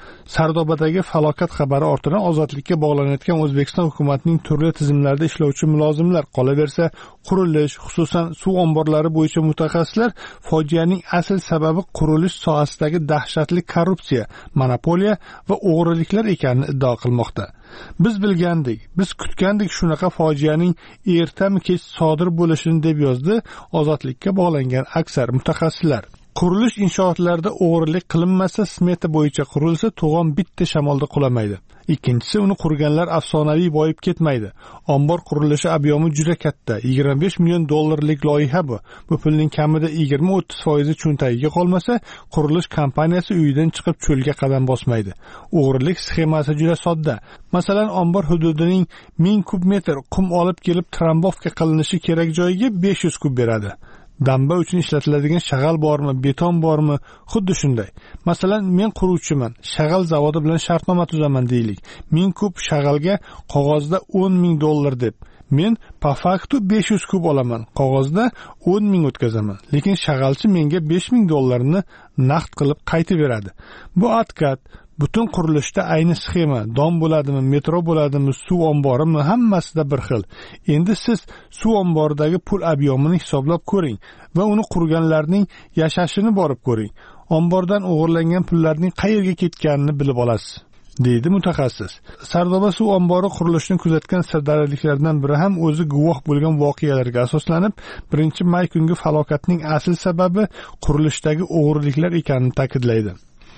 Sardobadagi falokat xabari ortidan ozodlikka bog'lanayotgan O'zbekiston hukumatining turli tizimlarda ishlovchi mulozimlar, qolaversa qurilish, xususan suv omborlari bo'yicha mutaxassislar fojianing asl sababi qurilish sohasidagi dahshatli korrupsiya, monopoliya va o'g'riliklar ekanini iddao qilmoqda. Biz bilgandik, biz kutgandik shunaqa fojianing ertami kech sodir bo'lishini, deb yozdi ozodlikka bog'langan aksar mutaxassislar. Qurilish inshootlarida o'g'rilik qilinmasa, smeta bo'yicha qurilsa, to'g'on bitta shamolda qulamaydi. Ikkinchisi, uni qurganlar afsonaviy boyib ketmaydi. Ombor qurilishi obyomi juda katta, yigirma besh million dollarlik loyiha bu. Bu pulning kamida yigirma o'ttiz foizi cho'ntagiga qolmasa, qurilish kompaniyasi uyidan chiqib cho'lga qadam bosmaydi. O'g'rilik sxemasi juda sodda. Masalan, ombor hududining ming kub metr qum olib kelib trombovka qilinishi kerak joyiga besh yuz kub beradi. Damba uchun ishlatiladigan shag'al bormi, beton bormi? Xuddi shunday. Masalan, men quruvchiman, shag'al zavodi bilan shartnoma tuzaman deylik. ming kub shag'alga qog'ozda o'n ming dollar deb. Men po faktu besh yuz kub olaman, qog'ozda o'n ming o'tkazaman. Lekin shag'alchi menga besh ming dollarni naqd qilib qaytib beradi. Bu atkat. Butun qurilishda ayni sxema, dom bo'ladimi, metro bo'ladimi, suv omborimi, hammasida bir xil. Endi siz suv omboridagi pul ob'yomini hisoblab ko'ring va uni qurganlarning yashashini borib ko'ring. Ombordan o'g'irlangan pullarning qayerga ketganini bilib olasiz, deydi mutaxassis. Sardoba suv ombori qurilishini kuzatgan sirdaryoliklardan biri ham o'zi guvoh bo'lgan voqealarga asoslanib, birinchi may kungi falokatning asl sababi qurilishdagi o'g'riliklar ekanini ta'kidlaydi.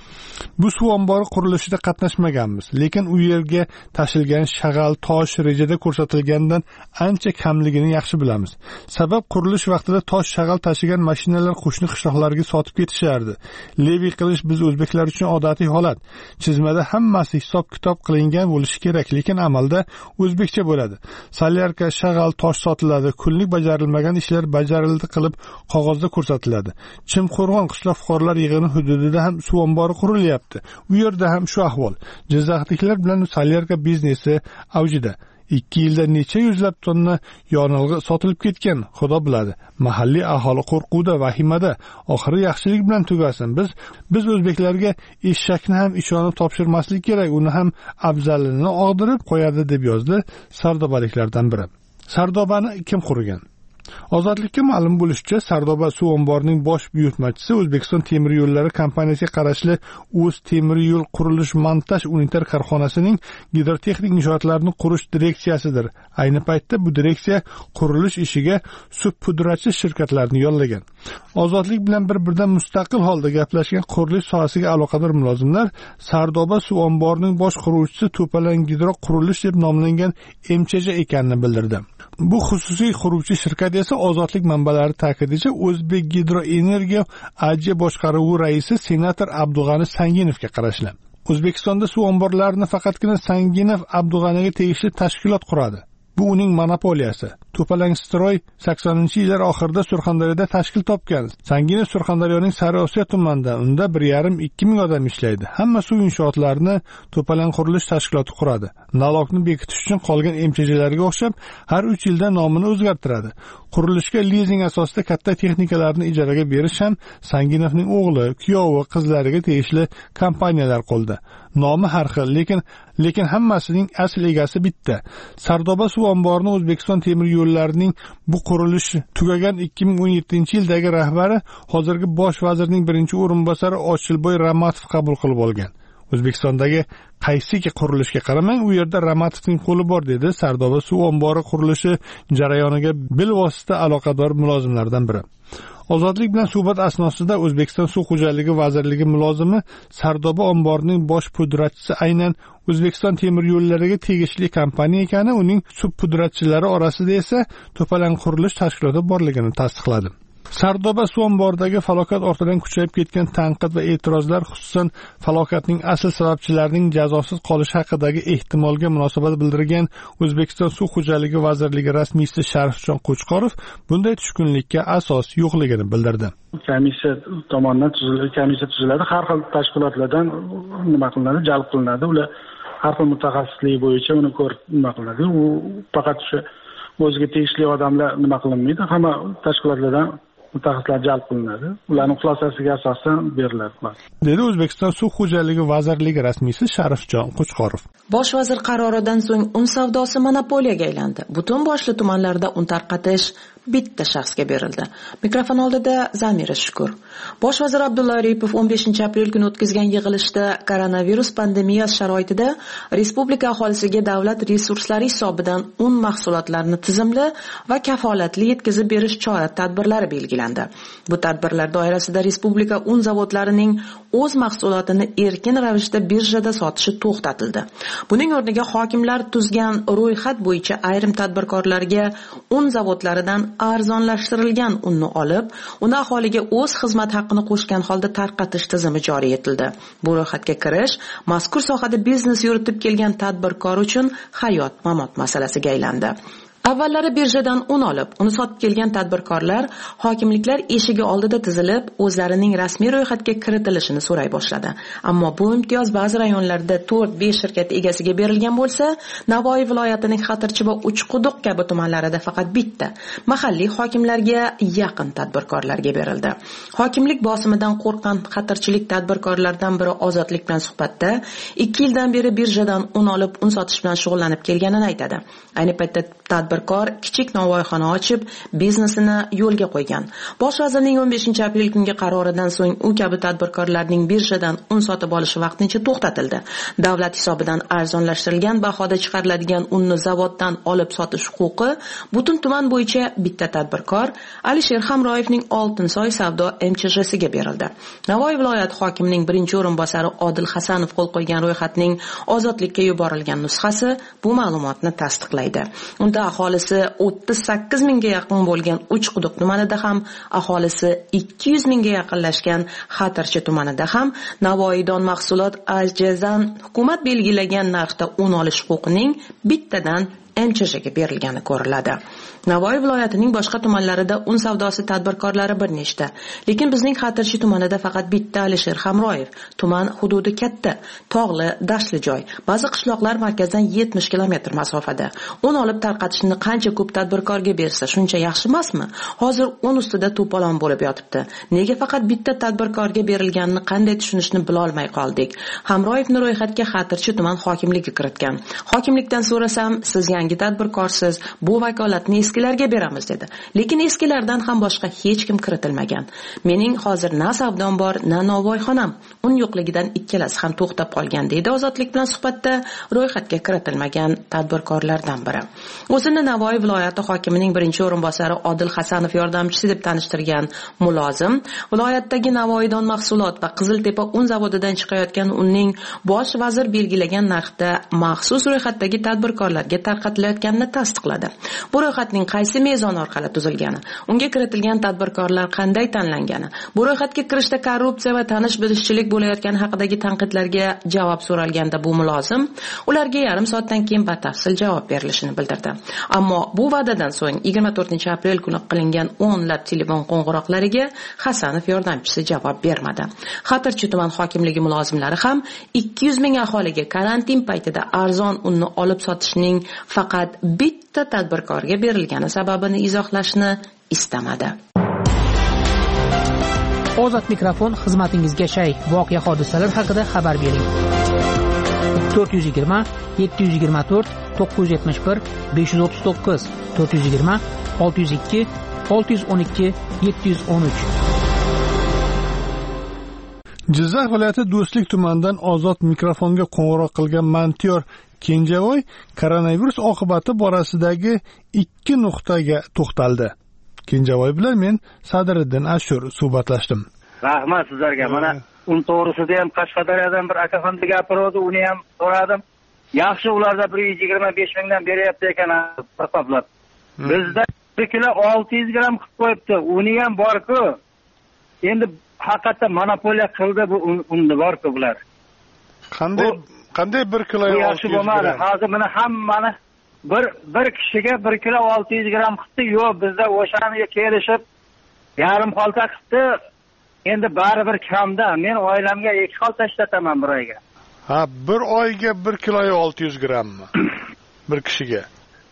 Bu suv ombori qurilishida qatnashmaganmiz, lekin u yerga tashilgan shag'al, tosh rejada ko'rsatilgandan ancha kamligini yaxshi bilamiz. Sabab qurilish vaqtida tosh, shag'al tashigan mashinalar qo'shni qishloqlarga sotib ketishardi. Levi qilish biz o'zbeklar uchun odatiy holat. Chizmada hammasi hisob-kitob qilingan bo'lishi kerak, lekin amalda o'zbekcha bo'ladi. Salyarka, shag'al, tosh sotiladi, kunlik bajarilmagan ishlar bajarildi qilib qog'ozda ko'rsatiladi. Chimqo'rg'on qishloq fuqarolar yig'ini hududida ham suv ombori quriladi. U yerda ham shu ahvol. Jizzaxliklar bilan salyarka biznesi avjida. ikki yilda necha yuzlab tonna yonilg'i sotilib ketgan, xudo biladi. Mahalliy aholi qo'rquvda, vahimada. Oxiri yaxshilik bilan tugasin. Biz biz o'zbeklarga eshakni ham ishonib topshirmaslik kerak, uni ham afzalini og'dirib qo'yadi, deb yozdi sardobaliklardan biri. Sardobani kim qurgan? Ozodlikka ma'lum bo'lishicha, Sardoba suv omborining bosh buyurtmachisi O'zbekiston temir yo'llari kompaniyasiga qarashli O'z temir yo'l qurilish montaj unitar korxonasining gidrotexnik inshootlarni qurish direksiyasidir. Ayni paytda bu direksiya qurilish ishiga subpudratchi shirkatlarni yollagan. Ozodlik bilan bir-biridan mustaqil holda gaplashgan qurilish sohasiga aloqador mulozimlar Sardoba suv omborining bosh quruvchisi To'palang gidro qurilish deb nomlangan M C J ekanini bildirdi. Bu xususiy quruvchi shirkat esa Ozodlik manbalari ta'kidicha O'zbek Gidroenergiya A J boshqaruvi raisi senator Abdug'ani Sanginovga qarashli. O'zbekistonda suv omborlarini faqatgina Sanginov Abdug'aniga tegishli tashkilot quradi. Bu uning monopoliyasi. To'palangstroy saksoninchi yillar oxirida Surxondaryoda tashkil topgan. Sanginov Surxondaryoning Sariosiyo tumanida, unda bir yarim ikki ming odam ishlaydi. Hamma suv inshootlarini To'palang qurilish tashkiloti quradi. Nalogni bekitish uchun qolgan M C J'larga o'xshab har uch yilda nomini o'zgartiradi. Qurilishga lizing asosida katta texnikalarni ijaraga berish ham Sanginovning o'g'li, kuyovi, qizlariga tegishli kompaniyalar qo'lda. Nomi har xil, lekin lekin hammasining asl egasi bitta. Sardoba suv omborini O'zbekiston temir yo'llarining bu qurilish tugagan ikki ming o'n yettinchi yildagi rahbari, hozirgi bosh vazirning birinchi o'rinbosari Ochilboy Ramatov qabul qilib olgan. O'zbekistondagi qaysiki qurilishga qaramang, u yerda Ramatovning qo'li bor, dedi Sardoba suv ombori qurilishi jarayoniga bilvosita aloqador mulozimlardan biri. Ozodlik bilan suhbat asnosida O'zbekiston suv xo'jaligi vazirligi mulozimi Sardoba omborining bosh pudratchisi aynan O'zbekiston temir yo'llariga tegishli kompaniya ekani, uning subpudratchilari orasida esa To'palang qurilish tashkiloti borligini tasdiqladi. Sardoba suv omboridagi falokat ortidan kuchayib ketgan tanqid va e'tirozlar, xususan falokatning asl sababchilarining jazosiz qolishi haqidagi ehtimolga munosabat bildirgan O'zbekiston suv xo'jaligi vazirligi rasmiysi Sharifjon Qo'chqorov bunday tushkunlikka asos yo'qligini bildirdi. Komissiya tomonidan tuziladi, komissiya tuziladi, har xil tashkilotlardan nima qilinadi, jalb qilinadi. Ular har xil mutaxassislik bo'yicha uni ko'rib nima qilinadi. U faqat o'sha o'ziga tegishli odamlar nima qilinmaydi, hamma tashkilotlardan mutaxassislar jalb qilinadi. Ularning xulosasiga asosan beriladi. Dedi O'zbekiston Suv xo'jaligi vazirligi rasmiysi Sharifjon Qo'chqorov. Bosh vazir qaroridan so'ng un savdosi monopoliyaga aylandi. Butun boshli tumanlarda un tarqatish bitta shaxsga berildi. Mikrofon oldida Zamira Shukur. Bosh vazir Abdulla Aripov o'n beshinchi aprel kuni o'tkazgan yig'ilishda koronavirus pandemiyasi sharoitida respublika aholisiga davlat resurslari hisobidan un mahsulotlarini tizimli va kafolatli yetkazib berish chora-tadbirlari belgilandi. Bu tadbirlar doirasida respublika un zavodlarining o'z mahsulotini erkin ravishda birjada sotishi to'xtatildi. Buning o'rniga hokimlar tuzgan ro'yxat bo'yicha ayrim tadbirkorlarga un zavodlaridan arzonlashtirilgan unni olib, uni aholiga o'z xizmat haqqini qo'shgan holda tarqatish tizimi joriy etildi. Bu ro'yxatga kirish mazkur sohada biznes yuritib kelgan tadbirkor uchun hayot-mamot masalasiga aylandi. Avvallari birjadan un olib, uni sotib kelgan tadbirkorlar hokimliklar eshigi oldida tizilib, o'zlarining rasmiy ro'yxatga kiritilishini so'ray boshladi. Ammo bu imtiyoz ba'zi rayonlarda to'rt besh shirkat egasiga berilgan bo'lsa, Navoiy viloyatining Xatirchi va Uchquduq kabi tumanlarida faqat bitta mahalliy hokimlarga yaqin tadbirkorlarga berildi. Hokimlik bosimidan qo'rqqan xatirchilik tadbirkorlardan biri Ozodlik bilan suhbatda ikki yildan beri birjadan un olib, un sotish bilan shug'ullanib kelganini aytadi. Ayni paytda tadbirkor kichik novvoyxona ochib, biznesini yo'lga qo'ygan. Bosh vazirning o'n beshinchi aprel kungi qaroridan so'ng u kabi tadbirkorlarning birjadan un sotib olishi vaqtincha to'xtatildi. Davlat hisobidan arzonlashtirilgan bahoda chiqariladigan unni zavoddan olib sotish huquqi butun tuman bo'yicha bitta tadbirkor Alisher Hamroyevning Oltinsoy savdo M Ch J siga berildi. Navoiy viloyat hokimining birinchi o'rinbosari Odil Hasanov qo'l qo'ygan ro'yxatning Ozodlikka yuborilgan nusxasi bu ma'lumotni tasdiqlaydi. Unda aholisi o'ttiz sakkiz mingga yaqin bo'lgan Uchquduq tumanida ham, aholisi ikki yuz mingga yaqinlashgan Xatirchi tumanida ham Navoiydon mahsulot ajjazan hukumat belgilagan narxda un olish huquqining bittadan M Ch Jga berilgani ko'riladi. Navoiy viloyatining boshqa tumanlarida un savdosi tadbirkorlari bir nechta, lekin bizning Xatirchi tumanida faqat bitta Alisher Hamroyev. Tuman hududi katta, tog'li, dashtli joy. Ba'zi qishloqlar markazdan yetmish kilometr masofada. Un olib tarqatishni qancha ko'p tadbirkorga bersa, shuncha yaxshi emasmi? Hozir un ustida to'polon bo'lib yotibdi. Nega faqat bitta tadbirkorga berilganini qanday tushunishni bila olmay qoldik. Hamroyevni ro'yxatga Xatirchi tuman hokimligi kiritgan. Hokimlikdan so'rasam, siz yangi tadbirkorsiz, bu vakolatni eskilarga beramiz dedi. Lekin eskilardan ham boshqa hech kim kiritilmagan. Mening hozir na savdom bor, na novvoyxonam. Un yo'qligidan ikkalasi ham to'xtab qolgan deydi Ozodlik bilan suhbatda ro'yxatga kiritilmagan tadbirkorlardan biri. O'zini Navoiy viloyati hokimining birinchi o'rinbosari Odil Hasanov yordamchisi deb tanishtirgan mulozim, viloyatdagi Navoiydon mahsulot va Qiziltepa un zavodidan chiqayotgan unning bosh vazir belgilagan narxda maxsus ro'yxatdagi tadbirkorlarga tarqatilayotganini tasdiqladi. Bu ro'yxatning qaysi mezon orqali tuzilgani, unga kiritilgan tadbirkorlar qanday tanlangani, bu ro'yxatga kirishda korrupsiya va tanish-bilishchilik bo'layotgani haqidagi tanqidlarga javob so'ralganda bu mulozim ularga yarim soatdan keyin batafsil javob berilishini bildirdi. Ammo bu va'dadan so'ng yigirma to'rtinchi aprel kuni qilingan o'nlab telefon qo'ng'iroqlariga Hasanov yordamchisi javob bermadi. Xatirchi tuman hokimligi mulozimlari ham ikki yuz ming aholiga karantin paytida arzon unni olib sotishning faqat bitta tadbirkorga berilgani sababini izohlashni istamadi. Ozod mikrofon xizmatingizga shay. Voqea hodisalar haqida xabar bering. to'rt yuz yigirma yetti yuz yigirma to'rt to'qqiz yuz yetmish bir besh yuz o'ttiz to'qqiz to'rt yuz yigirma olti yuz ikki olti yuz o'n ikki yetti yuz o'n uch. Jizzax viloyati Do'stlik tumanidan Ozod mikrofonga qo'ng'iroq qilgan Mantiyor Kenjavoy koronavirus oqibati borasidagi ikki nuqtaga to'xtaldi. Kenjavoy bilan men Sadriddin Ashur suhbatlashdim. Rahmat sizlarga. Mana un to'g'risida ham Qashqadaryodan bir akaxonda gapirdi, uni ham so'radim. Yaxshi, ularda bir yuz yigirma besh mingdan beryapti ekan hisoblab. Bizda bir kilo olti yuz gramm qilib qo'yibdi. Uni ham bor-ku. Endi haqiqatda monopoliya qildi bu unni bor-ku bular. Qanday qanday bir kilo yaxshi bo'lmadi. Hozir mana hammani bir bir kishiga bir kilo olti yuz gramm qildi. Yo'q, bizda o'shaniga kelishib yarim xolta qildi. Endi baribir kamda. Men oilamga ikki xolta ishlataman bir oyga. Ha, bir oyga bir kilo olti yuz grammmi? Bir kishiga.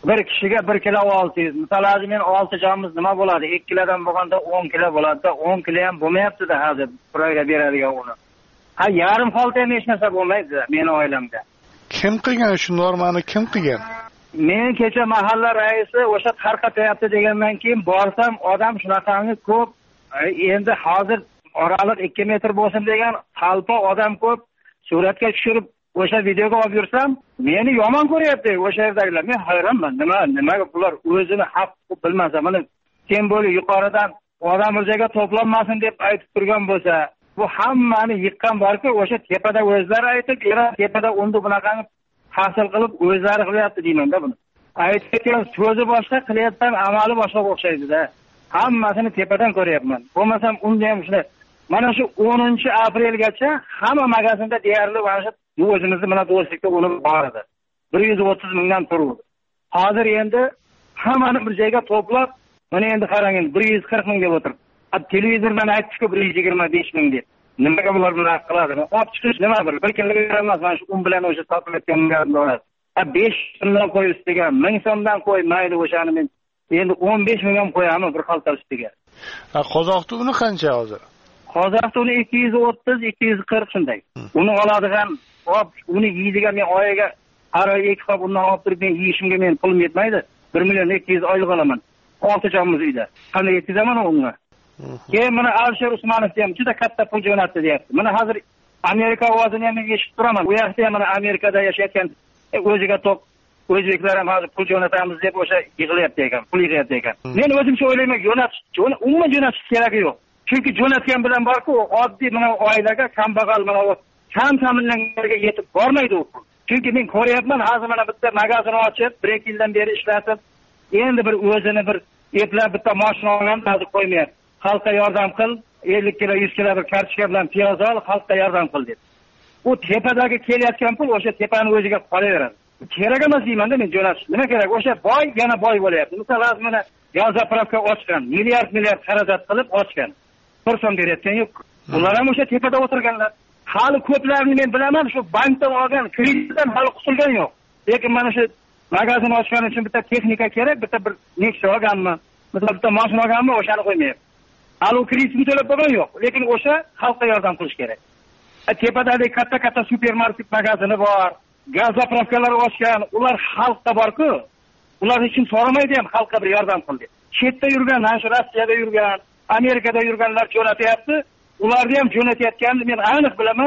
bir kishiga bir kilo olti yuz. Misol hozir men olti jonimiz nima bo'ladi? ikki kilodan bo'lganda o'n kilo bo'ladi-da, o'n kilo ham bo'lmayapti-da hozir birovga beradigan uni. Ha, yarim xolta ham hech narsa bo'lmaydi meni oilamda. Kim qilgan shu normani, kim qilgan? Men kecha mahalla raisi o'sha tarqatyapti degandan keyin borsam, odam shunaqangi ko'p. Endi hozir oraliq ikki metr bo'lsin degan talpa odam ko'p. Suratga tushirib o'sha videoga olib yursam, meni yomon ko'ryapti o'sha yerdagilar. Men hayronman. Nima, nimaga bular o'zini haq bilmasa, mana sen bo'li yuqoridan odam o'rjaga to'planmasin deb aytib turgan bo'lsa, bu hammani yiqqan borki, o'sha tepada o'zlari aytib, yana tepada unda bunaqangi hasil qilib o'zlari qilyapti deyman-da buni. Aytgan so'zi boshqa, qilayotgan amali boshqa o'xshaydi-da. Hammasini tepadan ko'ryapman. Bo'lmasam unda ham shunday. Mana shu o'ninchi aprelgacha hamma magazinda deyarli mana shu o'zimizni mana do'stlikda uni bor edi. bir yuz o'ttiz mingdan turdi. Hozir endi hammani bir joyga to'plab, mana endi qarang, bir yuz qirq ming deb o'tirib. Televizordan aytishga bir yuz yigirma besh ming deb. Nimaga bular bunaqa qiladi? Olib chiqish nima bir bir kunlik emas, mana shu un bilan o'sha sotilayotgan bo'ladi. besh so'mdan qo'y ustiga, ming so'mdan qo'y, mayli o'shani men endi o'n besh ming ham qo'yaman bir xalta ustiga. Ha, qozoq uni qancha hozir? Qozoq uni ikki yuz o'ttiz ikki yuz qirq shunday. Uni oladigan, hop, uni yeydigan men oyiga har oy ikki qop undan olib turib men yeyishimga men pulim yetmaydi. bir million ikki yuz oylik olaman. olti jonimiz uyda. Qanday yetkazaman unga? Keyin mana Alisher Usmonov ham juda katta pul jo'natdi deyapti. Mana hozir Amerika ovozini ham eshitib turaman. U yoqda ham mana Amerikada yashayotgan o'ziga to'q o'zbeklar ham hozir pul jo'natamiz deb o'sha yig'layapti ekan, pul yig'yapti ekan. Men o'zimcha o'ylayman, jo'natish, umuman jo'natish keragi yo'q. Chunki jo'natgan bilan borku, oddiy mana oilaga, kambag'al mana kam ta'minlanganlarga yetib bormaydi u pul. Chunki men ko'ryapman, hozir mana bitta magazin ochib, bir ikki yildan beri ishlatib, endi bir o'zini bir eplab bitta mashina olgan, hozir qo'ymayapti. Xalqqa yordam qil, ellik kilo, yuz kilo bir kartoshka bilan piyoz ol, xalqqa yordam qil deb. U tepadagi kelayotgan pul o'sha tepani o'ziga qolaveradi. Kerak emas deyman-da men jo'natish. Nima kerak? O'sha boy yana boy bo'lyapti. Masalan, mana Yozapravka ochgan, milliard milliard xarajat qilib ochgan. bir so'm berayotgan yo'q. Ular ham o'sha tepada o'tirganlar. Hali ko'plarini men bilaman, shu bankdan olgan kreditdan hali qutulgan yo'q. Lekin mana shu magazin ochgan uchun bitta texnika kerak, bitta bir Nexia olganmi, masalan bitta mashina olganmi, o'shani qo'ymayapti. Hali u kreditni to'lab bo'lgan yo'q, lekin o'sha xalqqa yordam qilish kerak. Tepadagi katta-katta supermarket magazini bor, gaz zapravkalar ochgan, ular xalqqa bor-ku. Ular hech kim so'ramaydi ham xalqqa bir yordam qil deb. Chetda yurgan, mana shu Rossiyada yurgan, Amerikada yurganlar jo'natyapti. Ularni ham jo'natayotganini men aniq bilaman.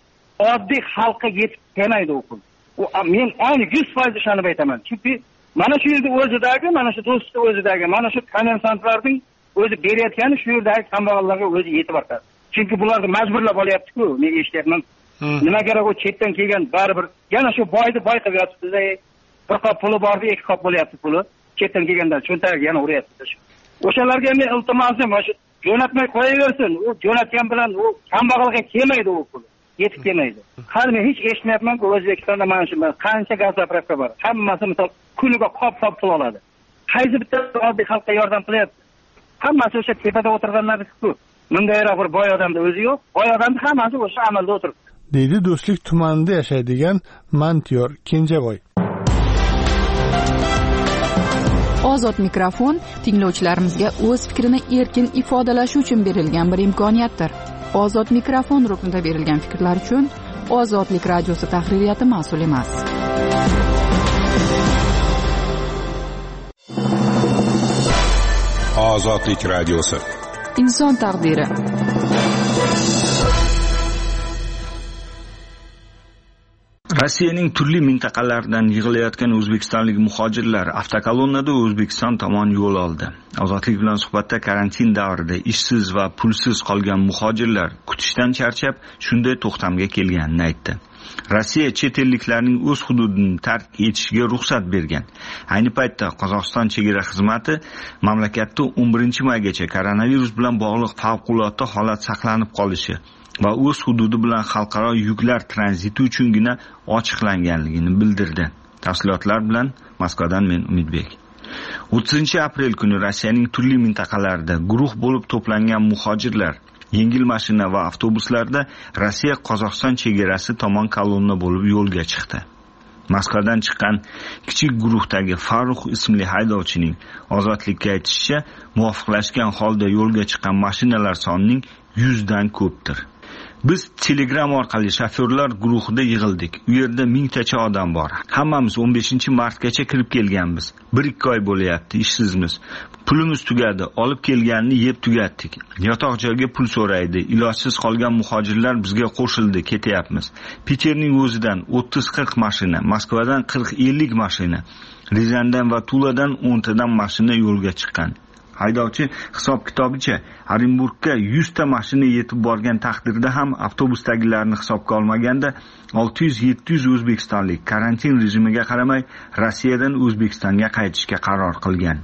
Oddiy xalqqa yetib kelmaydi u pul. U men aniq yuz foiz ishonib aytaman. Chunki mana shu yerda o'zidagi, mana shu do'stlik o'zidagi, mana shu kommersantlarning o'zi berayotgani shu yerdagi kambag'allarga o'zi yetib ortadi. Chunki bularni majburlab olyapti-ku, men eshityapman. Nima kerak u chetdan kelgan baribir yana shu boyni boy qilib yotibdi-da. Bir qop puli bordi, ikki qop bo'lyapti puli. Chetdan kelgandan cho'ntagiga yana uryapti. O'shalarga men iltimosim, shu jo'natmay qo'yaversin. U jo'natgan bilan u kambag'alga kelmaydi u pul. Yetib kelmaydi. Hali men hech eshitmayapman-ku, O'zbekistonda mana shu qancha gaz zapravka bor. Hammasi misol kuniga qop-qop pul oladi. Qaysi bitta oddiy xalqqa yordam qilyapti? Hammasi o'sha tepada o'tirganlar-ku. Mundayroq bir boy odamda o'zi yo'q. Boy odamda hammasi o'sha amalda o'tiribdi. Deydi Do'stlik tumanida yashaydigan Mantiyor Kenjavoy. Ozod mikrofon tinglovchilarimizga o'z fikrini erkin ifodalashi uchun berilgan bir imkoniyatdir. Ozod mikrofon ruknida berilgan fikrlar uchun Ozodlik radiosi tahririyati mas'ul emas. Ozodlik radiosi. Inson taqdiri. Rossiyaning turli mintaqalaridan yig'ilayotgan o'zbekistonlik muhojirlar avtokolonnada O'zbekiston tomon yo'l oldi. Ozodlik bilan suhbatda karantin davrida ishsiz va pulsiz qolgan muhojirlar kutishdan charchab, shunday to'xtamga kelganini aytdi. Rossiya chet elliklarning o'z hududini tark etishiga ruxsat bergan. Ayni paytda Qozog'iston chegara xizmati mamlakatda o'n birinchi maygacha koronavirus bilan bog'liq favqulodda holat saqlanib qolishi va o'z hududi bilan xalqaro yuklar tranziti uchungina ochiqlanganligini bildirdi. Tafsilotlar bilan Moskvadan men Umidbek. o'ttizinchi aprel kuni Rossiyaning turli mintaqalarida guruh bo'lib to'plangan muhojirlar yengil mashina va avtobuslarda Rossiya Qozog'iston chegarasi tomon kolonna bo'lib yo'lga chiqdi. Moskvadan chiqqan kichik guruhdagi Farruh ismli haydovchining Ozodlikka aytishicha, muvofiqlashgan holda yo'lga chiqqan mashinalar sonining yuzdan ko'pdir. Biz Telegram orqali shofyorlar guruhida yig'ildik. U yerda mingtacha odam bor. Hammamiz o'n beshinchi martgacha kirib kelganmiz. bir ikki oy bo'layapti, ishsizmiz. Pulimiz tugadi, olib kelganini yeb tugatdik. Yotoq joyga pul so'raydi. Ilojsiz qolgan muhojirlar bizga qo'shildi, ketyapmiz. Piterning o'zidan o'ttiz qirq mashina, Moskvadan qirq ellik mashina, Rizandan va Tuladan o'ntadan mashina yo'lga chiqqan. Haydovchi hisob kitobicha Orenburgga yuzta mashina yetib borgan taqdirda ham avtobusdagilarni hisobga olmaganda olti yuz yetti yuz o'zbekistonlik karantin rejimiga qaramay Rossiyadan O'zbekistonga qaytishga qaror qilgan.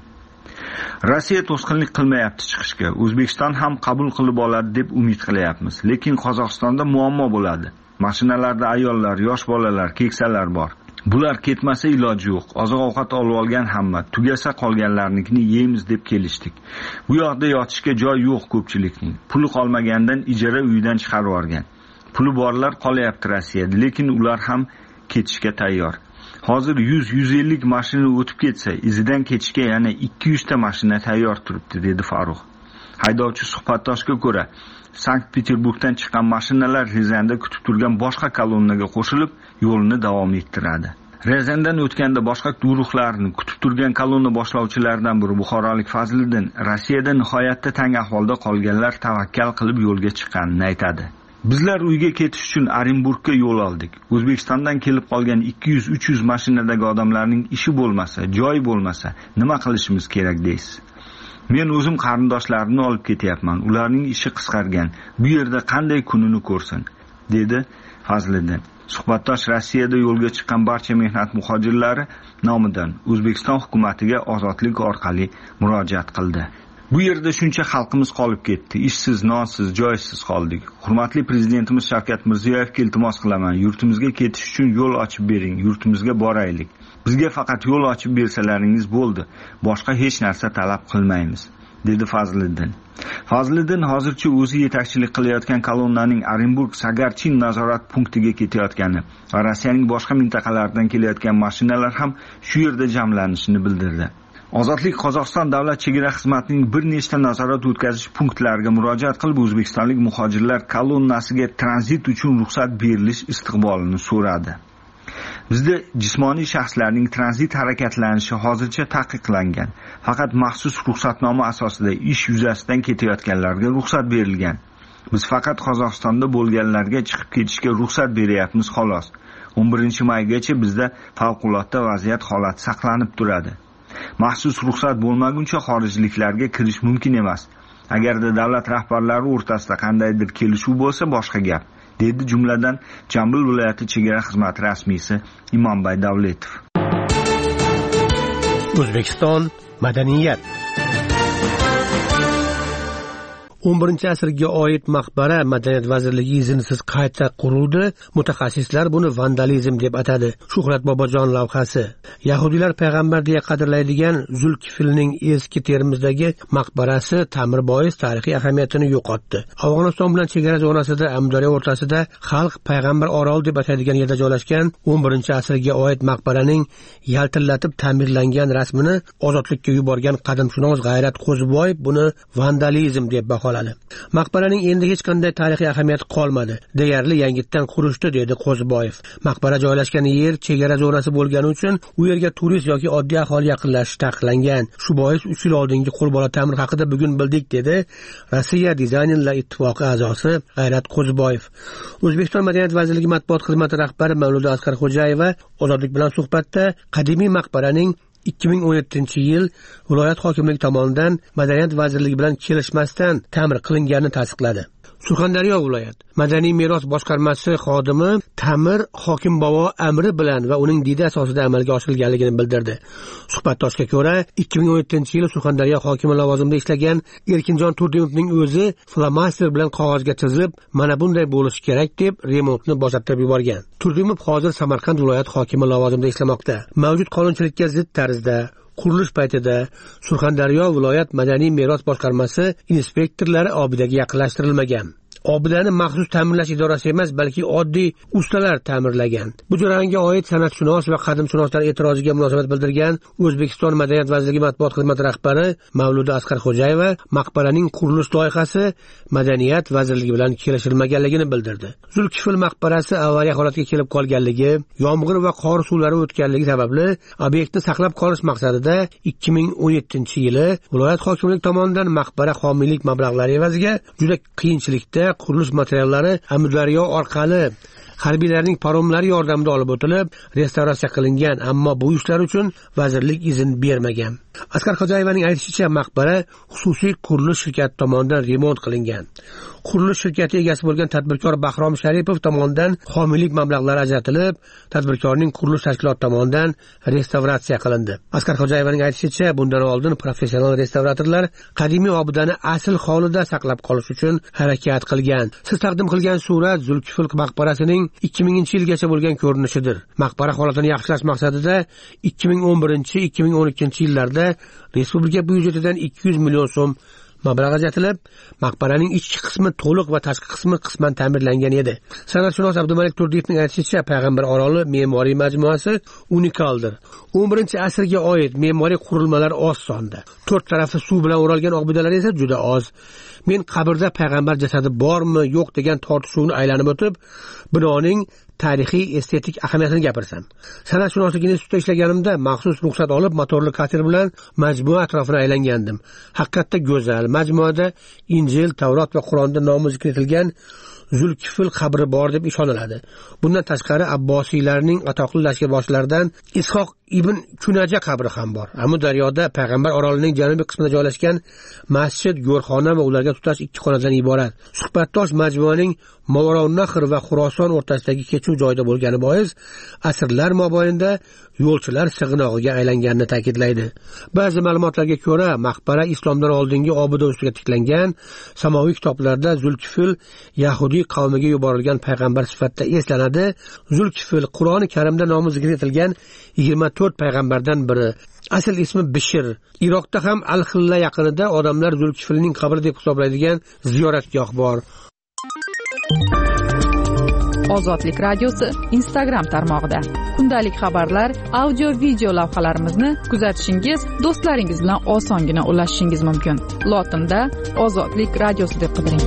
Rossiya to'sqinlik qilmayapti chiqishga. O'zbekiston ham qabul qilib oladi deb umid qilyapmiz. Lekin Qozog'istonda muammo bo'ladi. Mashinalarda ayollar, yosh bolalar, keksalar bor. Bular ketmasa iloji yo'q. Oziq-ovqat olib olgan hamma, tugasa qolganlarnikini yeymiz deb kelishdik. Bu yoqda yotishga joy yo'q ko'pchilikning. Puli qolmagandan ijara uyidan chiqarib yuborgan. Puli borlar qolyapti Rossiyada, lekin ular ham ketishga tayyor. Hozir yuz yuz ellik mashina o'tib ketsa, izidan ketishga yana ikki yuz ta mashina tayyor turibdi, dedi Farruh. Haydovchi suhbatdoshiga ko'ra, Sankt-Peterburgdan chiqqan mashinalar Rizanda kutib turgan boshqa kolonnaga qo'shilib, yo'lni davom ettiradi. Rizandan o'tganda boshqa guruhlarni kutib turgan kolonna boshlovchilaridan biri Buxorolik Fazliddin Rossiyada nihoyatda tang ahvolda qolganlar tavakkal qilib yo'lga chiqqanini aytadi. Bizlar uyga ketish uchun Orenburgga yo'l oldik. O'zbekistondan kelib qolgan ikki yuz uch yuz mashinadagi odamlarning ishi bo'lmasa, joy bo'lmasa, nima qilishimiz kerak deysiz? Men o'zim qarindoshlarimni olib ketyapman. Ularning ishi qisqargan. Bu yerda qanday kunini ko'rsin, dedi Fazliddin. Suhbatdosh Rossiyada yo'lga chiqqan barcha mehnat muhojirlari nomidan O'zbekiston hukumatiga ozodlik orqali murojaat qildi. Bu yerda shuncha xalqimiz qolib ketdi. Ishsiz, nonsiz, joysiz qoldik. Hurmatli prezidentimiz Shavkat Mirziyoyevga iltimos qilaman. Yurtimizga ketish uchun yo'l ochib bering. Yurtimizga boraylik. Bizga faqat yo'l ochib bersalaringiz bo'ldi. Boshqa hech narsa talab qilmaymiz, dedi Fazliddin. Fazliddin hozircha o'zi yetakchilik qilayotgan kolonnaning Orenburg Sagarchin nazorat punktiga ketayotgani va Rossiyaning boshqa mintaqalaridan kelayotgan mashinalar ham shu yerda jamlanishini bildirdi. Ozodlik Qozog'iston davlat chegara xizmatining bir nechta nazorat o'tkazish punktlariga murojaat qilib, o'zbekistonlik muhojirlar kolonnasiga tranzit uchun ruxsat berilish istiqbolini so'radi. Bizda jismoniy shaxslarning tranzit harakatlanishi hozircha taqiqlangan. Faqat maxsus ruxsatnoma asosida ish yuzasidan ketayotganlarga ruxsat berilgan. Biz faqat Qozog'istonda bo'lganlarga chiqib ketishga ruxsat beryapmiz xolos. o'n birinchi maygacha bizda favqulodda vaziyat holati saqlanib turadi. Maxsus ruxsat bo'lmaguncha xorijliklarga kirish mumkin emas. Agarda davlat rahbarlari o'rtasida qandaydir kelishuv bo'lsa boshqa gap, dedi jumladan Jambil viloyati chegara xizmati rasmiysi Imombay Davletov. O'zbekiston madaniyat. o'n birinchi asrga oid maqbara Madaniyat vazirligi iznsiz qayta qurildi. Mutaxassislar buni vandalizm deb atadi. Shuhrat Bobojon lavhasi. Yahudiylar payg'ambar deya qadrlaydigan Zulkifilning eski Termizdagi maqbarasi ta'mirbois tarixiy ahamiyatini yo'qotdi. Afg'oniston bilan chegara zonasida Amudaryo o'rtasida xalq payg'ambar oroli deb ataydigan yerda joylashgan o'n birinchi asrga oid maqbaraning yaltillatib ta'mirlangan rasmini ozodlikka yuborgan qadimshunos G'ayrat Qo'ziboyev buni vandalizm deb baholadi. Maqbaraning endi hech qanday tarixiy ahamiyati qolmadi. Deyarli yangitdan qurishdi, dedi Qo'ziboyev. Maqbara joylashgan yer chegara zonasi bo'lgani uchun u yerga turist yoki oddiy aholi yaqinlashishi taqiqlangan. Shu bois uch yil oldingi qo'lbola ta'mir haqida bugun bildik, dedi Rossiya dizaynerlar ittifoqi a'zosi G'ayrat Qo'ziboyev. O'zbekiston Madaniyat vazirligi matbuot xizmati rahbari Mavluda Asqarxo'jayeva Ozodlik bilan suhbatda qadimiy maqbaraning ikki ming o'n yettinchi yil viloyat hokimligi tomonidan Madaniyat vazirligi bilan kelishmasdan ta'mir qilinganini tasdiqladi. Surxondaryo viloyat madaniy meros boshqarmasi xodimi ta'mir hokim bobo amri bilan va uning didi asosida amalga oshirilganligini bildirdi. Suhbatdoshga ko'ra, ikki ming o'n yettinchi yil Surxondaryo hokimi lavozimida ishlagan Erkinjon Turdimovning o'zi flomaster bilan qog'ozga chizib, mana bunday bo'lishi kerak deb remontni boshlab yuborgan. Turdimov hozir Samarqand viloyat hokimi lavozimida ishlamoqda. Mavjud qonunchilikka zid tarzda qurilish paytida Surxondaryo viloyat madaniy meros boshqarmasi inspektorlari obidaga yaqinlashtirilmagan. obidani maxsus ta'mirlash idorasi emas, balki oddiy ustalar ta'mirlagan. Bu jarayonga oid san'atshunos va qadimshunoslar e'tiroziga munosabat bildirgan O'zbekiston Madaniyat vazirligi matbuot xizmati rahbari Mavluda Asqarxo'jayeva maqbaraning qurilish loyihasi Madaniyat vazirligi bilan kelishilmaganligini bildirdi. Zulkifl maqbarasi avariya holatiga kelib qolganligi, yomg'ir va qor suvlari o'tganligi sababli obyektni saqlab qolish maqsadida ikki ming o'n yettinchi yili viloyat hokimligi tomonidan maqbara homiylik mablag'lari evaziga juda qiyinchilikda qurilish materiallari Amudaryo orqali harbiylarning paromlari yordamida olib o'tilib, restavratsiya qilingan, ammo bu ishlar uchun vazirlik izn bermagan. Asqarxo'jayevaning aytishicha, maqbara xususiy qurilish shirkati tomonidan remont qilingan. Qurilish shirkati egasi bo'lgan tadbirkor Bahrom Sharipov tomonidan homiylik mablag'lari ajratilib, tadbirkorning qurilish tashkiloti tomonidan restavratsiya qilindi. Asqarxo'jayevaning aytishicha, bundan oldin professional restavratorlar qadimiy obidani asl holida saqlab qolish uchun harakat qilgan. Siz taqdim qilgan surat Zulkifl maqbarasining ikki minginchi yilgacha bo'lgan ko'rinishidir. Maqbara holatini yaxshilash maqsadida ikki ming o'n birinchi ikki ming o'n ikkinchi yillarda respublika byudjetidan ikki yuz million so'm mablag' ajratilib, maqbaraning ichki qismi to'liq va tashqi qismi qisman ta'mirlangan edi. San'atshunos Abdumalik Turdiyevning aytishicha, Payg'ambar oroli me'moriy majmuasi unikaldir. o'n birinchi asrga oid me'moriy qurilmalar oz sonda. To'rt tarafi suv bilan o'ralgan obidalar esa juda oz. Men qabrda payg'ambar jasadi bormi, yo'q degan tortishuvni aylanib o'tib, binoning tarixiy estetik ahamiyatini gapirsam. San'atshunoslik institutida ishlaganimda maxsus ruxsat olib motorli kater bilan majmua atrofini aylangandim. Haqiqatda go'zal. Majmuada Injil, Tavrot va Qur'onda nomi zikr etilgan Zulkifl qabri bor deb ishoniladi. Bundan tashqari Abbosiylarning atoqli lashkarboshlaridan Ishoq ibn Kunaja qabri ham bor. Amudaryoda Payg'ambar orolining janubiy qismida joylashgan masjid, go'rxona va ularga tutash ikki xonadan iborat. Suhbatdosh majmuaning Movarounnahr va Xuroson o'rtasidagi kechuv joyida bo'lgani bois asrlar mobaynida yo'lchilar sig'inog'iga aylanganini ta'kidlaydi. Ba'zi ma'lumotlarga ko'ra, maqbara islomdan oldingi obida ustiga tiklangan. Samoviy kitoblarda Zulkifl Yahudiy qavmiga yuborilgan payg'ambar sifatida eslanadi. Zulkifl Qur'oni Karimda nomi zikr etilgan yigirma to'rt payg'ambardan biri. Asl ismi Bishir. Iroqda ham Al-Xilla yaqinida odamlar Zulkiflning qabri deb hisoblaydigan ziyoratgoh bor. Ozodlik radiosi Instagram tarmog'ida kundalik xabarlar, audio video lavhalarimizni kuzatishingiz, do'stlaringiz bilan osongina ulashishingiz mumkin. Lotinda Ozodlik radiosi deb qidiring.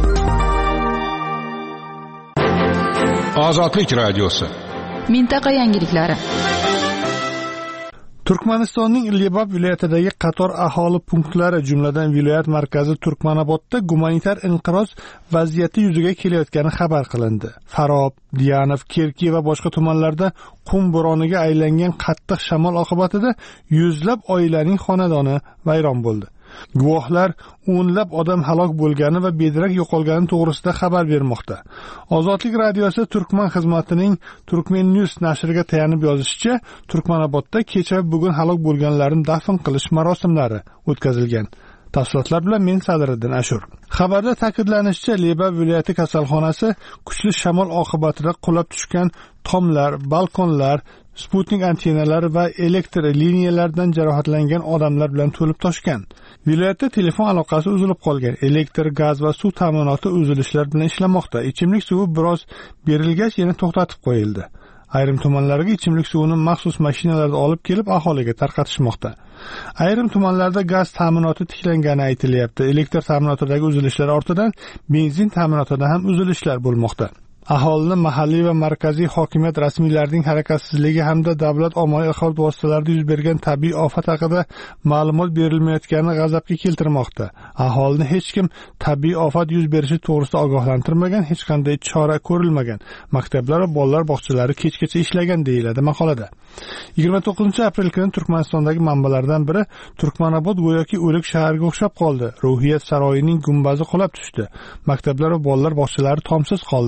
Ozodlik radiosi. Mintaqa yangiliklari. Turkmanistonning Lebab viloyatidagi qator aholi punktlari, jumladan viloyat markazi Turkmanobodda gumanitar inqiroz vaziyati yuzaga kelayotgani xabar qilindi. Farob, Diyanov, Kerki va boshqa tumanlarda qum bo'roniga aylangan qattiq shamol oqibatida yuzlab oilaning xonadoni vayron bo'ldi. Guvohlar o'nlab odam halok bo'lgani va bedarak yo'qolgani to'g'risida xabar bermoqda. Ozodlik radiosi Turkman xizmatining Turkmen News nashriga tayanib yozishicha, Turkmanobodda kecha bugun halok bo'lganlarni dafn qilish marosimlari o'tkazilgan. Tafsilotlar bilan men Sadriddin Ashur. Xabarda ta'kidlanishicha, Lebab viloyati kasalxonasi kuchli shamol oqibatida qulab tushgan tomlar, balkonlar, Sputnik antennalari va elektr liniyalaridan jarohatlangan odamlar bilan to'lib toshgan. Viloyatda telefon aloqasi uzilib qolgan. Elektr, gaz va suv ta'minoti uzilishlar bilan ishlamoqda. Ichimlik suvi biroz berilgach yana to'xtatib qo'yildi. Ayrim tumanlarga ichimlik suvini maxsus mashinalarda olib kelib aholiga tarqatishmoqda. Ayrim tumanlarda gaz ta'minoti tiklangani aytilyapti. Elektr ta'minotidagi uzilishlar ortidan benzin ta'minotida ham uzilishlar bo'lmoqda. Aholini mahalliy va markaziy hokimiyat rasmiylarining harakatsizligi hamda davlat ommaviy axborot vositalarida yuz bergan tabiiy ofat haqida ma'lumot berilmayotgani g'azabga keltirmoqda. Aholini hech kim tabiiy ofat yuz berishi to'g'risida ogohlantirmagan, hech qanday chora ko'rilmagan. Maktablar va bolalar bog'chalari kechgacha ishlagan deyiladi maqolada. yigirma to'qqizinchi aprel kuni Turkmanistondagi manbalardan biri Turkmanobod go'yoki o'lik shaharga o'xshab qoldi. Ruhiyat saroyining gumbazi qulab tushdi. Maktablar va bolalar bog'chalari tomsiz qoldi.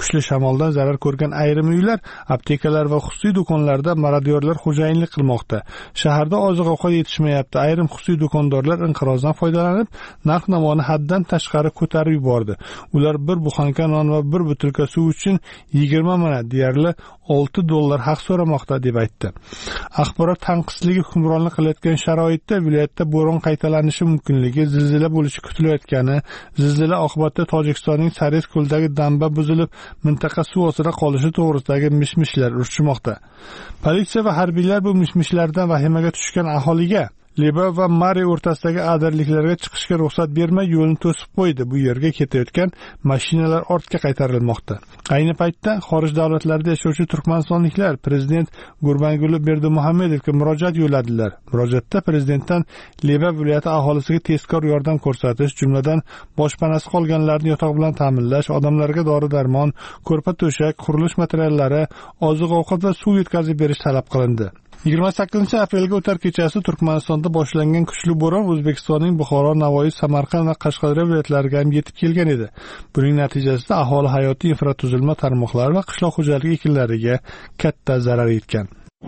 kuchli shamoldan zarar ko'rgan ayrim uylar, aptekalar va xususiy do'konlarda marodyorlar xo'jayinlik qilmoqda. Shaharda oziq-ovqat yetishmayapti. Ayrim xususiy do'kondorlar inqirozdan foydalanib, narx-navoni haddan tashqari ko'tarib yubordi. Ular bir buxanka non va bir butilka suv uchun yigirma manat, deyarli olti dollar haq so'ramoqda deb aytdi. Axborot tanqisligi hukmronlik qilayotgan sharoitda viloyatda bo'ron qaytalanishi mumkinligi, zilzila bo'lishi kutilayotgani, zilzila oqibatida Tojikistonning Saris ko'lidagi damba buzilib, mintaqa suv ostida qolishi to'g'risidagi mish-mishlar urishmoqda. Politsiya va harbiylar bu mish-mishlardan vahimaga tushgan aholiga Liba va Mari o'rtasidagi adirliklarga chiqishga ruxsat bermay yo'lni to'sib qo'ydi. Bu yerga ketayotgan mashinalar ortga qaytarilmoqda. Ayni paytda xorij davlatlarida yashovchi turkmanistonliklar prezident Gurbanguli Berdimuhamedovga murojaat yo'lladilar. Murojaatda prezidentdan Liba viloyati aholisiga tezkor yordam ko'rsatish, jumladan boshpanasi qolganlarni yotoq bilan ta'minlash, odamlarga dori-darmon, ko'rpa-to'shak, qurilish materiallari, oziq-ovqat va suv yetkazib berish talab qilindi. yigirma sakkizinchi aprelga o'tar kechasi Turkmanistonda boshlangan kuchli bo'ron O'zbekistonning Buxoro, Navoiy, Samarqand va Qashqadaryo viloyatlariga ham yetib kelgan edi. Buning natijasida aholi hayotiy infratuzilma tarmoqlari va qishloq xo'jaligi ekinlariga katta zarar yetgan.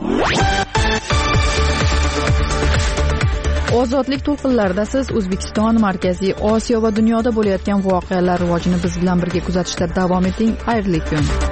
Ozodlik to'lqinlarida siz O'zbekiston, Markaziy Osiyo va dunyoda bo'layotgan voqealar rivojini biz bilan birga kuzatishda davom eting. Xayrli kun.